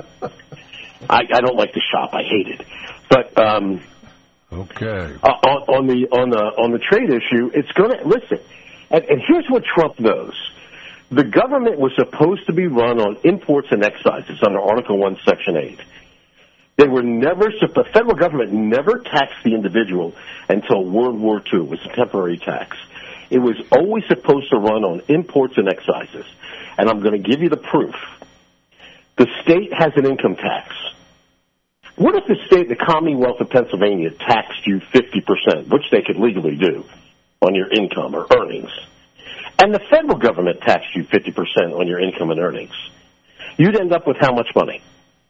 I, I don't like to shop. I hate it. But um, okay. Uh, on, on the on the on the trade issue, it's going to listen. And, and here's what Trump knows: the government was supposed to be run on imports and excises under Article One, Section Eight. They were never, the federal government never taxed the individual until World War Two. It was a temporary tax. It was always supposed to run on imports and excises. And I'm going to give you the proof. The state has an income tax. What if the state, the Commonwealth of Pennsylvania, taxed you fifty percent, which they could legally do, on your income or earnings, and the federal government taxed you fifty percent on your income and earnings? You'd end up with how much money?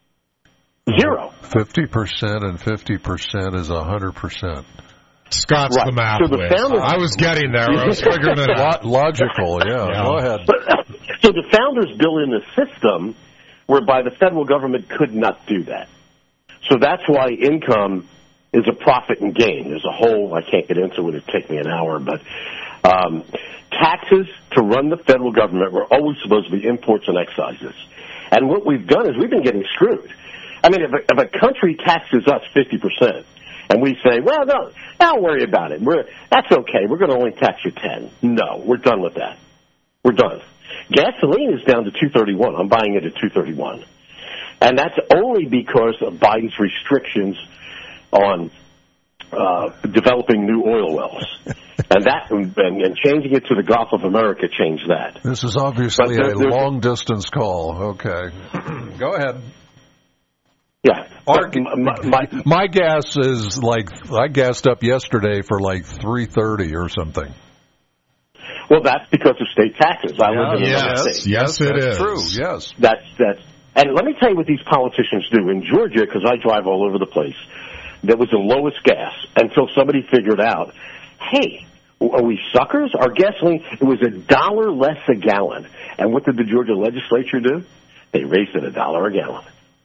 Zero. Fifty percent and fifty percent is a hundred percent. Scott's right. the math so the founders, I was getting there. I was figuring it out. Logical, yeah. yeah. Go ahead. But, so the founders built in a system whereby the federal government could not do that. So that's why income is a profit and gain. There's a whole, I can't get into it, it'd take me an hour, but um, taxes to run the federal government were always supposed to be imports and excises. And what we've done is we've been getting screwed. I mean, if a, if a country taxes us fifty percent, and we say, well, no, don't worry about it. We're, that's okay. We're going to only tax you ten. No, we're done with that. We're done. Gasoline is down to two thirty-one. I'm buying it at two thirty-one. And that's only because of Biden's restrictions on uh, developing new oil wells. And that and, and changing it to the Gulf of America changed that. This is obviously there, a long-distance call. Okay. Go ahead. Yeah. Our, my, my, my gas is like, I gassed up yesterday for like three thirty or something. Well, that's because of state taxes. I yeah, live in yes, another state. Yes, it that's is. true, yes. That's, that's, and let me tell you what these politicians do. In Georgia, because I drive all over the place, there was the lowest gas until somebody figured out, hey, are we suckers? Our gasoline, it was a dollar less a gallon. And what did the Georgia legislature do? They raised it a dollar a gallon.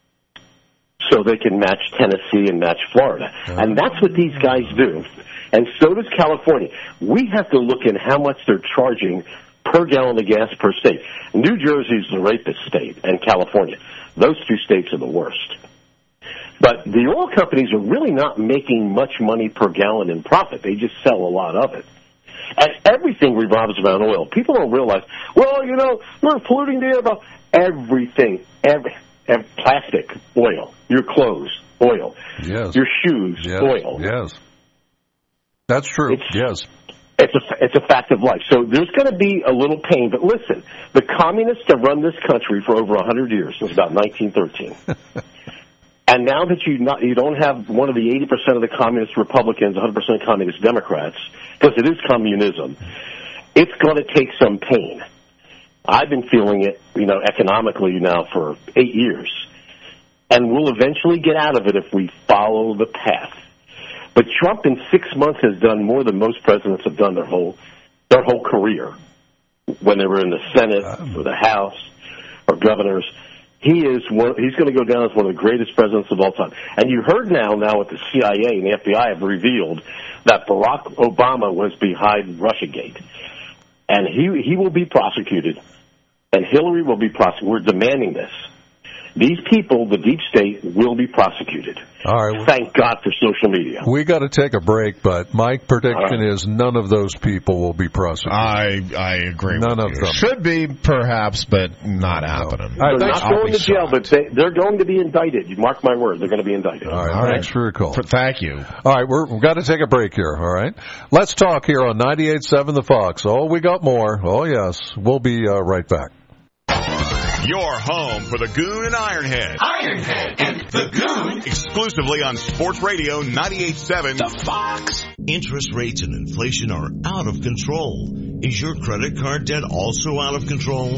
So they can match Tennessee and match Florida. And that's what these guys do. And so does California. We have to look in how much they're charging per gallon of gas per state. New Jersey's the rapist state, and California. Those two states are the worst. But the oil companies are really not making much money per gallon in profit. They just sell a lot of it. And everything revolves around oil. People don't realize, well, you know, we're polluting the air about everything. Every, every plastic, oil. Your clothes, oil. Yes. Your shoes, yes. oil. Yes. That's true. It's, yes. It's a, it's a fact of life. So there's going to be a little pain. But listen, the communists have run this country for over one hundred years, since about nineteen thirteen. And now that you not, you don't have one of the eighty percent of the communist Republicans, one hundred percent communist Democrats, because it is communism, it's going to take some pain. I've been feeling it, you know, economically now for eight years. And we'll eventually get out of it if we follow the path. But Trump in six months has done more than most presidents have done their whole their whole career. When they were in the Senate or the House or governors, he is one, he's going to go down as one of the greatest presidents of all time. And you heard now, now what the C I A and the F B I have revealed, that Barack Obama was behind Russiagate. And he he will be prosecuted, and Hillary will be prosecuted. We're demanding this. These people, the deep state, will be prosecuted. All right. Thank God for social media. We got to take a break, but my prediction right. is none of those people will be prosecuted. I I agree none with of you. them. Should be, perhaps, but not no. happening. They're right, not going to jail, but they, they're going to be indicted. You mark my word, they're going to be indicted. All right. All right. Thanks for your call. For, thank you. All right, we're, we've got to take a break here, all right? Let's talk here on ninety-eight point seven The Fox. Oh, we got more. Oh, yes. We'll be uh, right back. Your home for the Goon and Ironhead. Ironhead and the Goon. Exclusively on Sports Radio ninety-eight point seven The Fox. Interest rates and inflation are out of control. Is your credit card debt also out of control?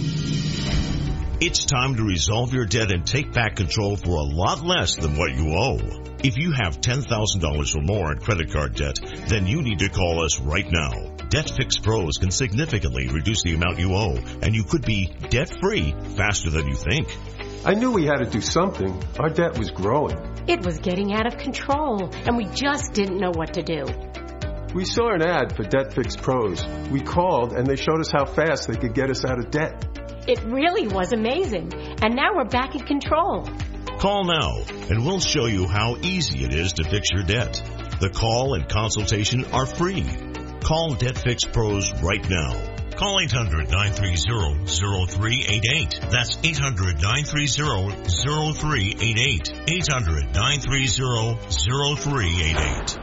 It's time to resolve your debt and take back control for a lot less than what you owe. If you have ten thousand dollars or more in credit card debt, then you need to call us right now. DebtFix Pros can significantly reduce the amount you owe, and you could be debt-free faster than you think. I knew we had to do something. Our debt was growing. It was getting out of control, and we just didn't know what to do. We saw an ad for DebtFix Pros. We called, and they showed us how fast they could get us out of debt. It really was amazing, and now we're back in control. Call now, and we'll show you how easy it is to fix your debt. The call and consultation are free. Call DebtFix Pros right now. Call eight hundred, nine three zero, zero three eight eight. That's eight hundred, nine three zero, zero three eight eight. eight hundred, nine three zero, zero three eight eight.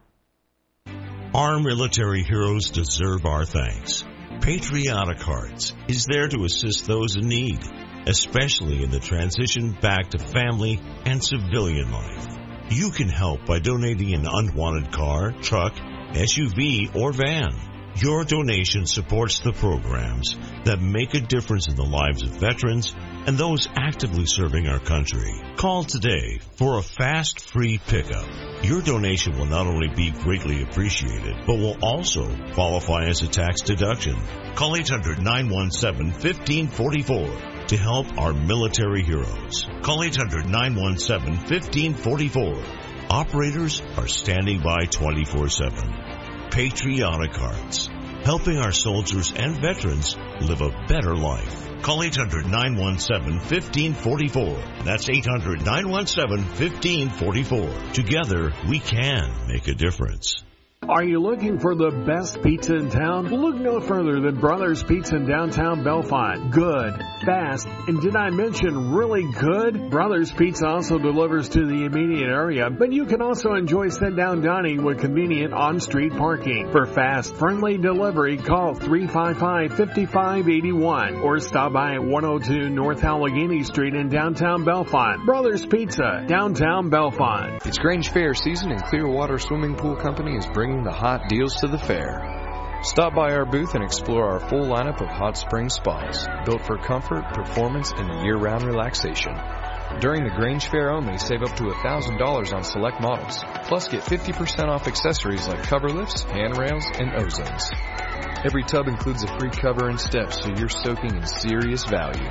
Our military heroes deserve our thanks. Patriotic Hearts is there to assist those in need, especially in the transition back to family and civilian life. You can help by donating an unwanted car, truck, S U V, or van. Your donation supports the programs that make a difference in the lives of veterans and those actively serving our country. Call today for a fast, free pickup. Your donation will not only be greatly appreciated, but will also qualify as a tax deduction. Call eight hundred, nine one seven, one five four four to help our military heroes. Call eight hundred, nine one seven, one five four four. Operators are standing by twenty-four seven. Patriotic Hearts, helping our soldiers and veterans live a better life. Call eight hundred, nine one seven, one five four four. That's eight hundred, nine one seven, one five four four. Together, we can make a difference. Are you looking for the best pizza in town? Look no further than Brothers Pizza in downtown Belfont. Good, fast, and did I mention really good? Brothers Pizza also delivers to the immediate area, but you can also enjoy sit-down dining with convenient on-street parking. For fast, friendly delivery, call three five five, five five eight one or stop by at one oh two North Allegheny Street in downtown Belfont. Brothers Pizza, downtown Belfont. It's Grange Fair season, and Clearwater Swimming Pool Company is bringing the hot deals to the fair. Stop by our booth and explore our full lineup of hot spring spas, built for comfort, performance, and year-round relaxation. During the Grange Fair only, save up to one thousand dollars on select models. Plus, get fifty percent off accessories like cover lifts, handrails, and ozones. Every tub includes a free cover and steps, so you're soaking in serious value.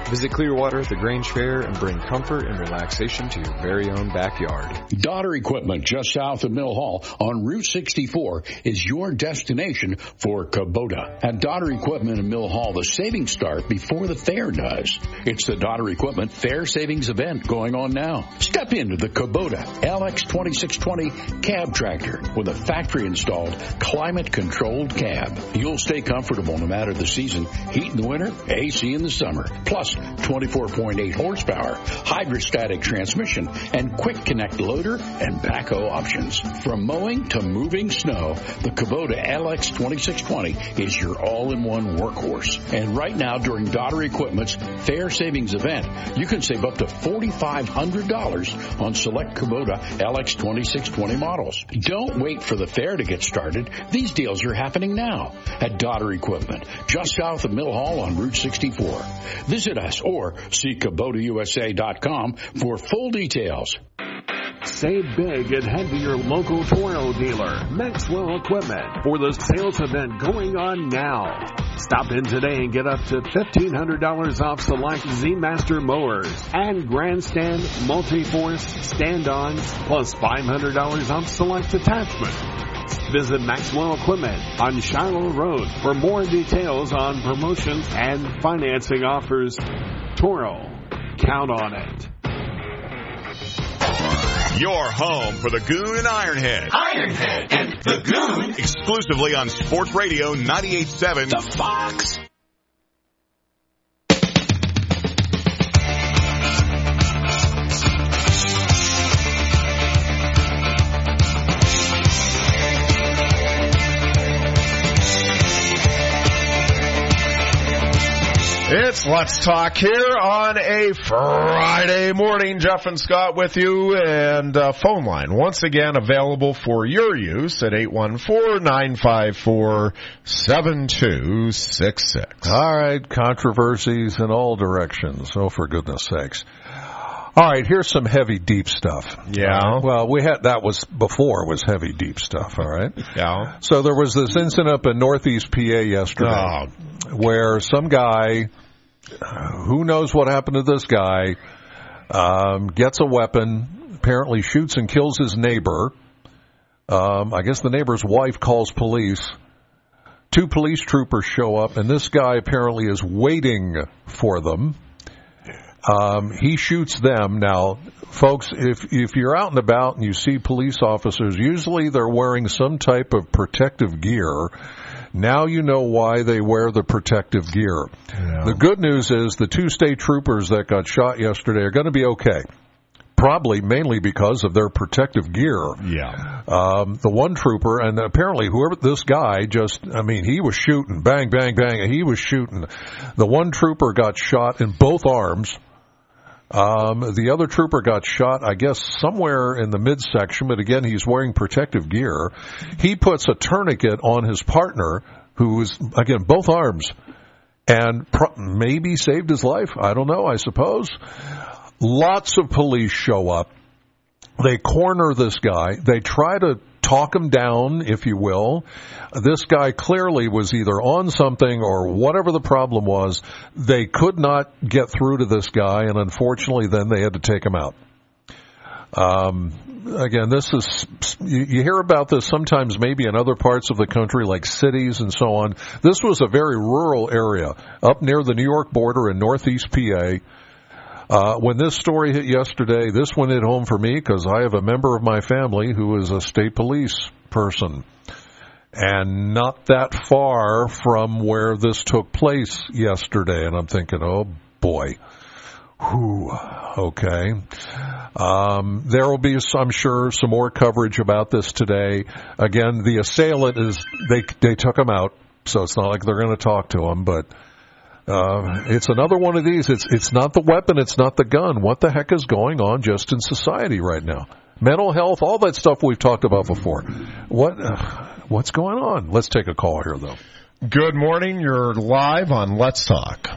Visit Clearwater at the Grange Fair and bring comfort and relaxation to your very own backyard. Daughter Equipment, just south of Mill Hall on Route sixty-four, is your destination for Kubota. At Daughter Equipment in Mill Hall, the savings start before the fair does. It's the Daughter Equipment Fair Savings event going on now. Step into the Kubota L X twenty-six twenty cab tractor with a factory-installed, climate-controlled cab. You'll stay comfortable no matter the season. Heat in the winter, A C in the summer. Plus, twenty-four point eight horsepower, hydrostatic transmission, and quick connect loader and backhoe options. From mowing to moving snow, the Kubota L X twenty-six twenty is your all-in-one workhorse. And right now, during Daughter Equipment's Fair Savings event, you can save up to four thousand five hundred dollars on select Kubota L X twenty-six twenty models. Don't wait for the fair to get started. These deals are happening now at Daughter Equipment, just south of Mill Hall on Route sixty-four. Visit us or see Kubota U S A dot com for full details. Save big and head to your local Toro dealer, Maxwell Equipment, for the sales event going on now. Stop in today and get up to fifteen hundred dollars off select Z-Master mowers and Grandstand multi-force stand-ons, plus five hundred dollars off select attachments. Visit Maxwell Equipment on Shiloh Road for more details on promotions and financing offers. Toro, count on it. Your home for the Goon and Ironhead. Ironhead and the Goon. Exclusively on Sports Radio ninety-eight point seven. The Fox. It's Let's Talk here on a Friday morning. Jeff and Scott with you, and uh, phone line once again available for your use at eight one four, nine five four, seven two six six. All right, controversies in all directions. Oh, for goodness sakes. All right, here's some heavy, deep stuff. Yeah. Uh, well, we had that was before was heavy, deep stuff. All right. Yeah. So there was this incident up in Northeast P A yesterday oh. where some guy, who knows what happened to this guy, um, gets a weapon, apparently shoots and kills his neighbor. Um, I guess the neighbor's wife calls police. Two police troopers show up, and this guy apparently is waiting for them. Um, he shoots them. Now, folks, if if you're out and about and you see police officers, usually they're wearing some type of protective gear. Now you know why they wear the protective gear. Yeah. The good news is the two state troopers that got shot yesterday are going to be okay. Probably mainly because of their protective gear. Yeah. Um, the one trooper, and apparently whoever this guy just, I mean, he was shooting, bang, bang, bang, he was shooting. The one trooper got shot in both arms. Um, the other trooper got shot, I guess, somewhere in the midsection, but again, he's wearing protective gear. He puts a tourniquet on his partner, who's, again, both arms, and pro- maybe saved his life. I don't know, I suppose. Lots of police show up. They corner this guy. They try to talk him down, if you will. This guy clearly was either on something or whatever the problem was. They could not get through to this guy, and unfortunately then they had to take him out. Um, again, this is, you, you hear about this sometimes maybe in other parts of the country like cities and so on. This was a very rural area up near the New York border in Northeast P A. Uh, when this story hit yesterday, this one hit home for me because I have a member of my family who is a state police person. And not that far from where this took place yesterday. And I'm thinking, oh boy. Whew. Okay. Um, there will be, I'm sure, some more coverage about this today. Again, the assailant is, they, they took him out. So it's not like they're going to talk to him, but Uh, it's another one of these. It's it's not the weapon. It's not the gun. What the heck is going on just in society right now? Mental health, all that stuff we've talked about before. What uh, what's going on? Let's take a call here, though. Good morning. You're live on Let's Talk.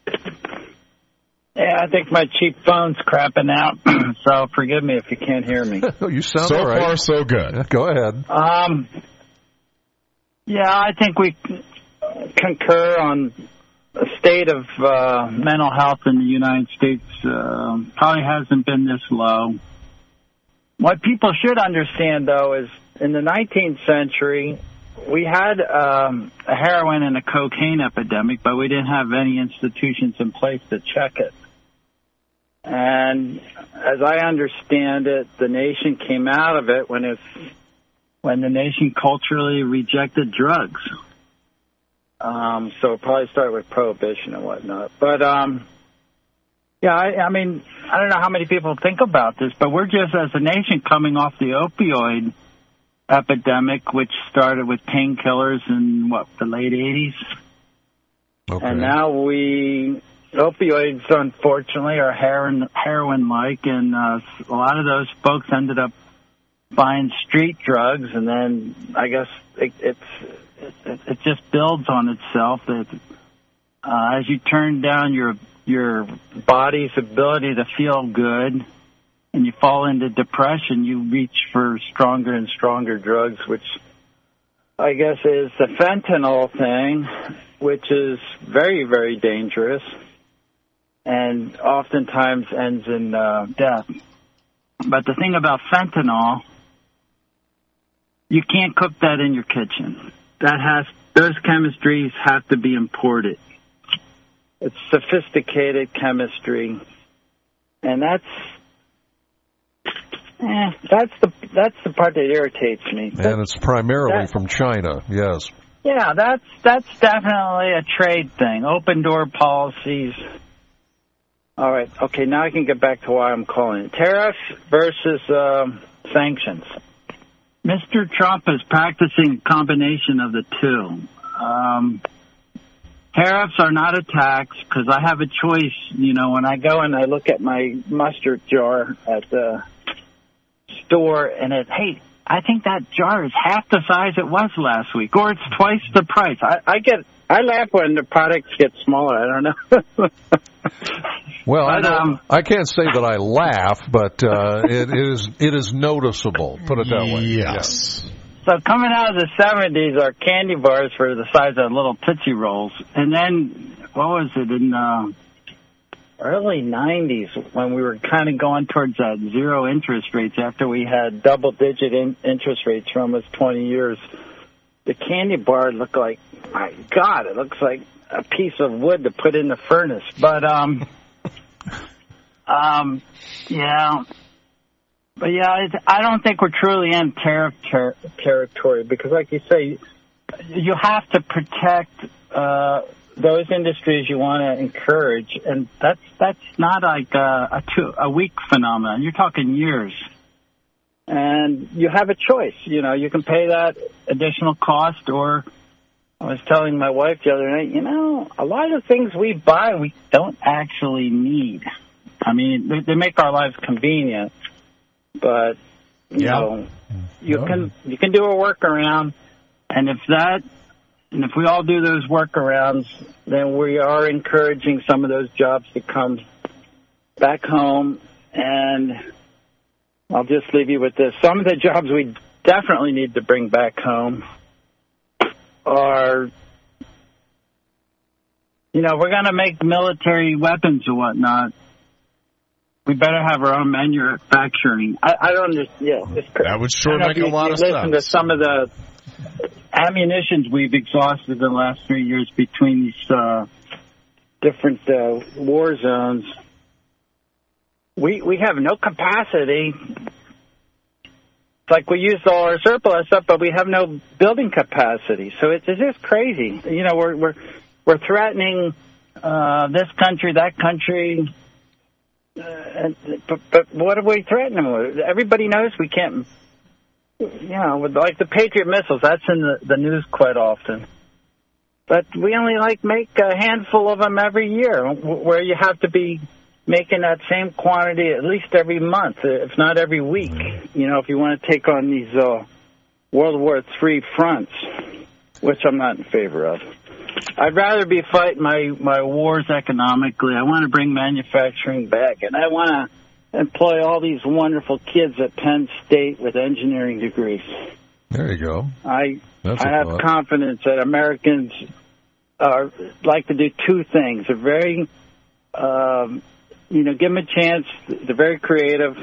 Yeah, I think my cheap phone's crapping out, so forgive me if you can't hear me. You sound so all right. far, so good. Go ahead. Um, yeah, I think we concur on state of uh, mental health in the United States uh, probably hasn't been this low. What people should understand, though, is in the nineteenth century, we had um, a heroin and a cocaine epidemic, but we didn't have any institutions in place to check it. And as I understand it, the nation came out of it when it, when the nation culturally rejected drugs. Um, so it probably started with prohibition and whatnot. But, um, yeah, I, I mean, I don't know how many people think about this, but we're just, as a nation, coming off the opioid epidemic, which started with painkillers in, what, the late eighties? Okay. And now we... Opioids, unfortunately, are heroin, heroin-like, and uh, a lot of those folks ended up buying street drugs, and then I guess it, it's it, it just builds on itself. That uh, as you turn down your your body's ability to feel good, and you fall into depression, you reach for stronger and stronger drugs, which I guess is the fentanyl thing, which is very, very dangerous. And oftentimes ends in uh, death. But the thing about fentanyl, you can't cook that in your kitchen. That has those chemistries have to be imported. It's sophisticated chemistry, and that's eh, that's the that's the part that irritates me. And it's primarily that, from China. Yes. Yeah, that's that's definitely a trade thing. Open door policies. All right. Okay, now I can get back to why I'm calling it. Tariffs versus um, sanctions. Mister Trump is practicing a combination of the two. Um, tariffs are not a tax because I have a choice. You know, when I go and I look at my mustard jar at the store and it, hey, I think that jar is half the size it was last week, or it's twice the price. I, I get, I laugh when the products get smaller. I don't know. Well, but, I, um, I can't say that I laugh, but uh, it is it is noticeable. Put it that way. Yes. So coming out of the seventies, our candy bars were the size of little Tootsie Rolls, and then what was it in uh, early nineties when we were kind of going towards that zero interest rates after we had double digit in interest rates for almost twenty years. The candy bar looked like, my God, it looks like a piece of wood to put in the furnace. But um. Um, yeah, but yeah, it, I don't think we're truly in tariff ter- territory because, like you say, you have to protect uh, those industries you want to encourage, and that's that's not like a, a two a week phenomenon. You're talking years, and you have a choice. You know, you can pay that additional cost, or I was telling my wife the other night, you know, a lot of things we buy we don't actually need. I mean, they, they make our lives convenient, but you yeah. know, you no. can you can do a workaround, and if that, and if we all do those workarounds, then we are encouraging some of those jobs to come back home. And I'll just leave you with this: some of the jobs we definitely need to bring back home are, you know, we're going to make military weapons and whatnot. We better have our own manufacturing. I, I don't understand. Yeah, it's crazy. That would sure make you, a lot you of listen sense. Listen to some of the ammunitions we've exhausted in the last three years between these uh, different uh, war zones. We we have no capacity. It's like we used all our surplus stuff, but we have no building capacity. So it's, it's just crazy. You know, we're we're we're threatening uh, this country, that country. Uh, and, but, but what are we threatening with? Everybody knows we can't, you know, with like the Patriot missiles, that's in the, the news quite often. But we only like make a handful of them every year, where you have to be making that same quantity at least every month, if not every week. You know, if you want to take on these uh, World War Three fronts, which I'm not in favor of. I'd rather be fighting my, my wars economically. I want to bring manufacturing back, and I want to employ all these wonderful kids at Penn State with engineering degrees. There you go. I That's I have thought. confidence that Americans are like to do two things. They're very, um, you know, give them a chance. They're very creative,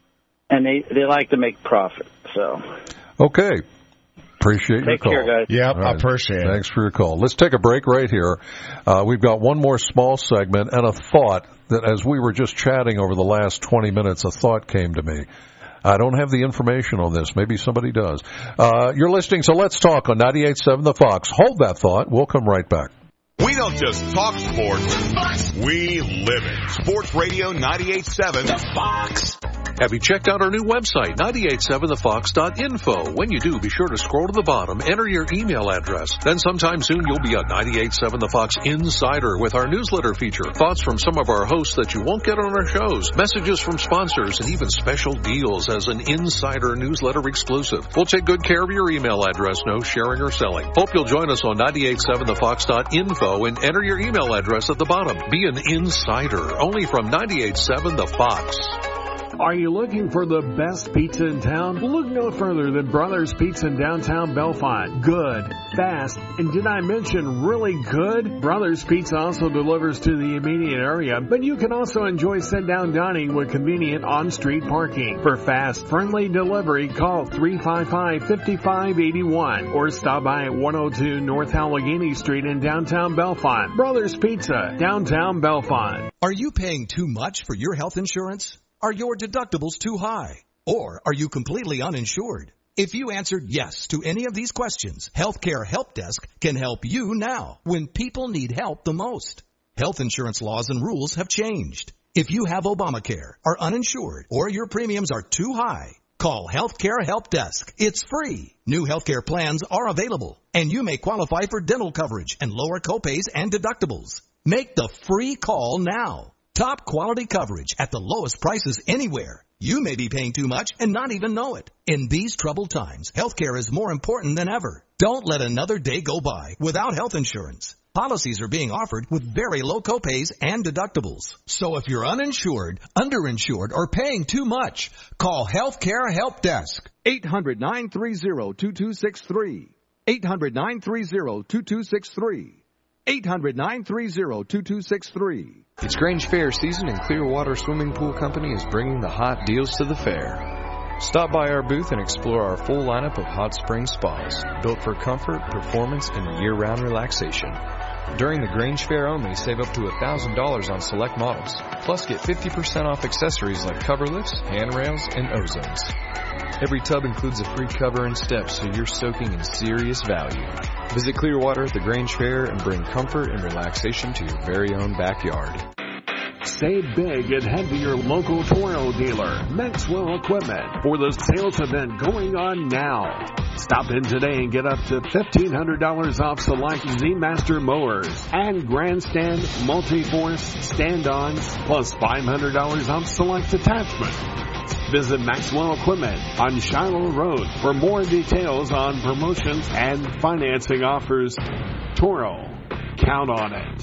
and they, they like to make profit. So, okay. Appreciate Take your call. care, guys. Yep, All right. I appreciate it. Thanks for your call. Let's take a break right here. Uh, we've got one more small segment and a thought that as we were just chatting over the last twenty minutes, a thought came to me. I don't have the information on this. Maybe somebody does. Uh, you're listening, so let's talk on ninety-eight point seven The Fox. Hold that thought. We'll come right back. We don't just talk sports, we live it. Sports Radio ninety-eight point seven The Fox. Have you checked out our new website, ninety-eight seven the fox dot info? When you do, be sure to scroll to the bottom, enter your email address. Then sometime soon you'll be a ninety-eight point seven The Fox insider with our newsletter feature. Thoughts from some of our hosts that you won't get on our shows, messages from sponsors, and even special deals as an insider newsletter exclusive. We'll take good care of your email address, no sharing or selling. Hope you'll join us on ninety-eight point seven the fox dot info and enter your email address at the bottom. Be an insider, only from ninety-eight point seven The Fox. Are you looking for the best pizza in town? Look no further than Brothers Pizza in downtown Belfont. Good, fast, and did I mention really good? Brothers Pizza also delivers to the immediate area, but you can also enjoy sit-down dining with convenient on-street parking. For fast, friendly delivery, call three five five, five five eight one or stop by at one oh two North Allegheny Street in downtown Belfont. Brothers Pizza, downtown Belfont. Are you paying too much for your health insurance? Are your deductibles too high? Or are you completely uninsured? If you answered yes to any of these questions, Healthcare Help Desk can help you now when people need help the most. Health insurance laws and rules have changed. If you have Obamacare, are uninsured, or your premiums are too high, call Healthcare Help Desk. It's free. New healthcare plans are available, and you may qualify for dental coverage and lower copays and deductibles. Make the free call now. Top quality coverage at the lowest prices anywhere. You may be paying too much and not even know it. In these troubled times, healthcare is more important than ever. Don't let another day go by without health insurance. Policies are being offered with very low copays and deductibles. So if you're uninsured, underinsured, or paying too much, call Healthcare Help Desk. eight hundred, nine three zero, two two six three. eight hundred, nine three zero, two two six three. eight hundred, nine three zero, two two six three. It's Grange Fair season and Clearwater Swimming Pool Company is bringing the hot deals to the fair. Stop by our booth and explore our full lineup of hot spring spas, built for comfort, performance, and year-round relaxation. During the Grange Fair only, save up to one thousand dollars on select models. Plus, get fifty percent off accessories like cover lifts, handrails, and ozones. Every tub includes a free cover and step, so you're soaking in serious value. Visit Clearwater at the Grange Fair and bring comfort and relaxation to your very own backyard. Save big and head to your local Toro dealer, Maxwell Equipment, for the sales event going on now. Stop in today and get up to fifteen hundred dollars off select Z-Master mowers and Grandstand multi-force stand-ons, plus five hundred dollars off select attachment. Visit Maxwell Equipment on Shiloh Road for more details on promotions and financing offers. Toro, count on it.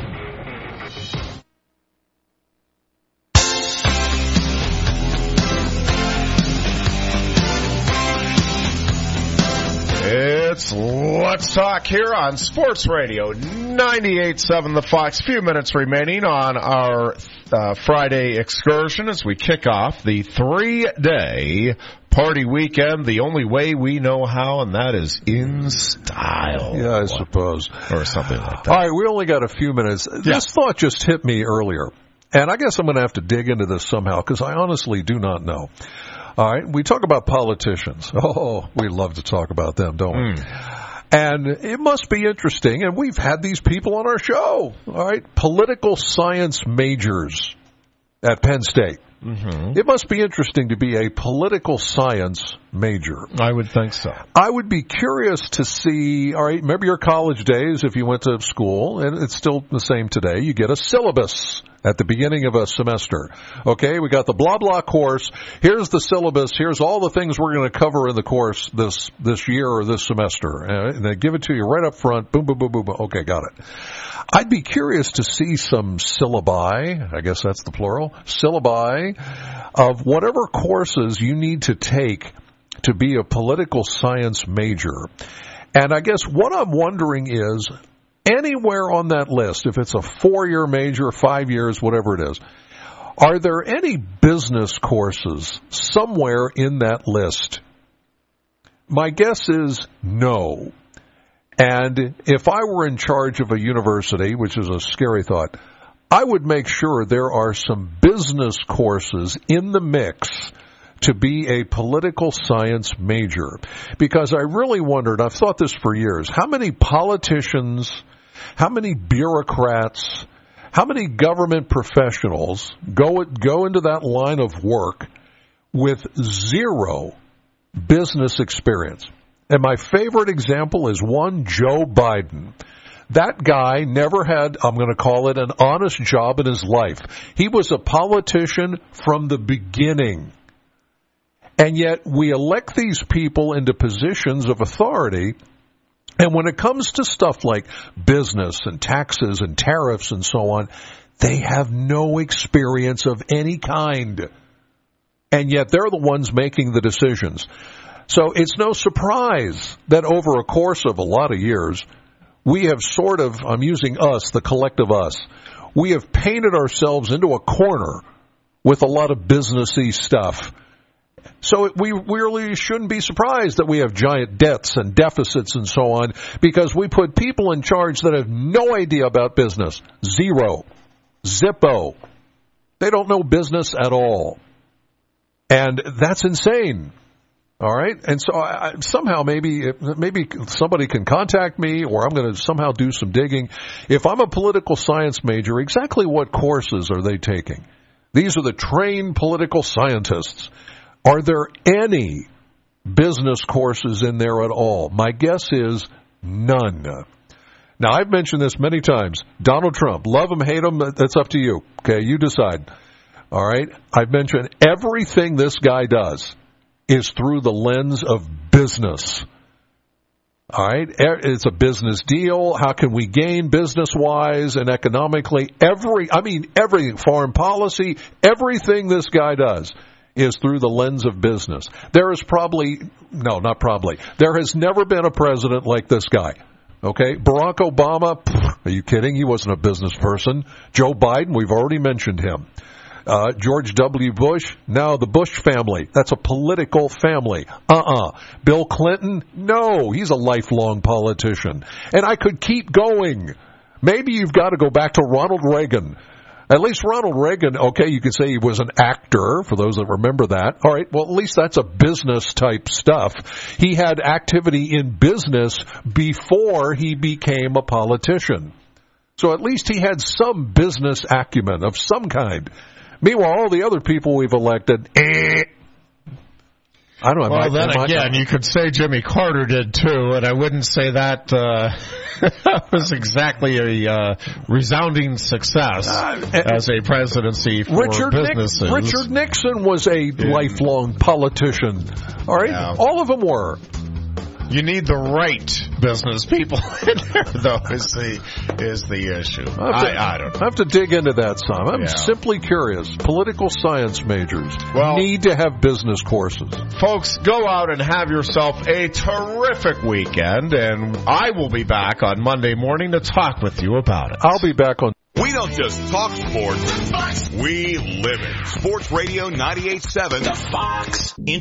It's Let's Talk here on Sports Radio ninety-eight point seven The Fox. Few minutes remaining on our uh, Friday excursion as we kick off the three-day party weekend the only way we know how, and that is in style. Yeah, I suppose. Or something like that. All right, we only got a few minutes. Yeah. This thought just hit me earlier, and I guess I'm going to have to dig into this somehow because I honestly do not know. All right, we talk about politicians. Oh, we love to talk about them, don't we? Mm. And it must be interesting, and we've had these people on our show, all right, political science majors at Penn State. Mm-hmm. It must be interesting to be a political science major. I would think so. I would be curious to see, all right, remember your college days if you went to school, and it's still the same today. You get a syllabus at the beginning of a semester. Okay, we got the blah, blah course. Here's the syllabus. Here's all the things we're going to cover in the course this this year or this semester. And they give it to you right up front. Boom, boom, boom, boom, boom. Okay, got it. I'd be curious to see some syllabi, I guess that's the plural, syllabi of whatever courses you need to take to be a political science major. And I guess what I'm wondering is, anywhere on that list, if it's a four-year major, five years, whatever it is, are there any business courses somewhere in that list? My guess is no. And if I were in charge of a university, which is a scary thought, I would make sure there are some business courses in the mix to be a political science major. Because I really wondered, I've thought this for years, how many politicians, how many bureaucrats, how many government professionals go go into that line of work with zero business experience? And my favorite example is one Joe Biden. That guy never had, I'm going to call it, an honest job in his life. He was a politician from the beginning. And yet we elect these people into positions of authority, and when it comes to stuff like business and taxes and tariffs and so on, they have no experience of any kind. And yet they're the ones making the decisions. So it's no surprise that over a course of a lot of years, we have sort of, I'm using us, the collective us, we have painted ourselves into a corner with a lot of businessy stuff. So we really shouldn't be surprised that we have giant debts and deficits and so on, because we put people in charge that have no idea about business. Zero. Zippo. They don't know business at all. And that's insane. All right, and so I, somehow maybe maybe somebody can contact me, or I'm going to somehow do some digging. If I'm a political science major, exactly what courses are they taking? These are the trained political scientists. Are there any business courses in there at all? My guess is none. Now, I've mentioned this many times. Donald Trump, love him, hate him, that's up to you. Okay, you decide. All right, I've mentioned everything this guy does is through the lens of business. All right? It's a business deal. How can we gain business-wise and economically? Every, I mean, everything, foreign policy, everything this guy does is through the lens of business. There is probably, no, not probably, there has never been a president like this guy. Okay? Barack Obama, pff, are you kidding? He wasn't a business person. Joe Biden, we've already mentioned him. Uh, George W. Bush, now the Bush family. That's a political family. Uh-uh. Bill Clinton, no, he's a lifelong politician. And I could keep going. Maybe you've got to go back to Ronald Reagan. At least Ronald Reagan, okay, you could say he was an actor, for those that remember that. All right, well, at least that's a business-type stuff. He had activity in business before he became a politician. So at least he had some business acumen of some kind. Meanwhile, all the other people we've elected, eh. I don't know. Well, I, then I, again, I, you could say Jimmy Carter did too, and I wouldn't say that uh, was exactly a uh, resounding success uh, as a presidency for Richard businesses. Nix, Richard Nixon was a yeah. lifelong politician. All right, yeah. All of them were. You need the right business people in there, though, is the is the issue. I, to, I don't know. I have to dig into that some. I'm yeah. simply curious. Political science majors well, need to have business courses. Folks, go out and have yourself a terrific weekend, and I will be back on Monday morning to talk with you about it. I'll be back on. We don't just talk sports, we live it. Sports Radio ninety-eight point seven, The Fox.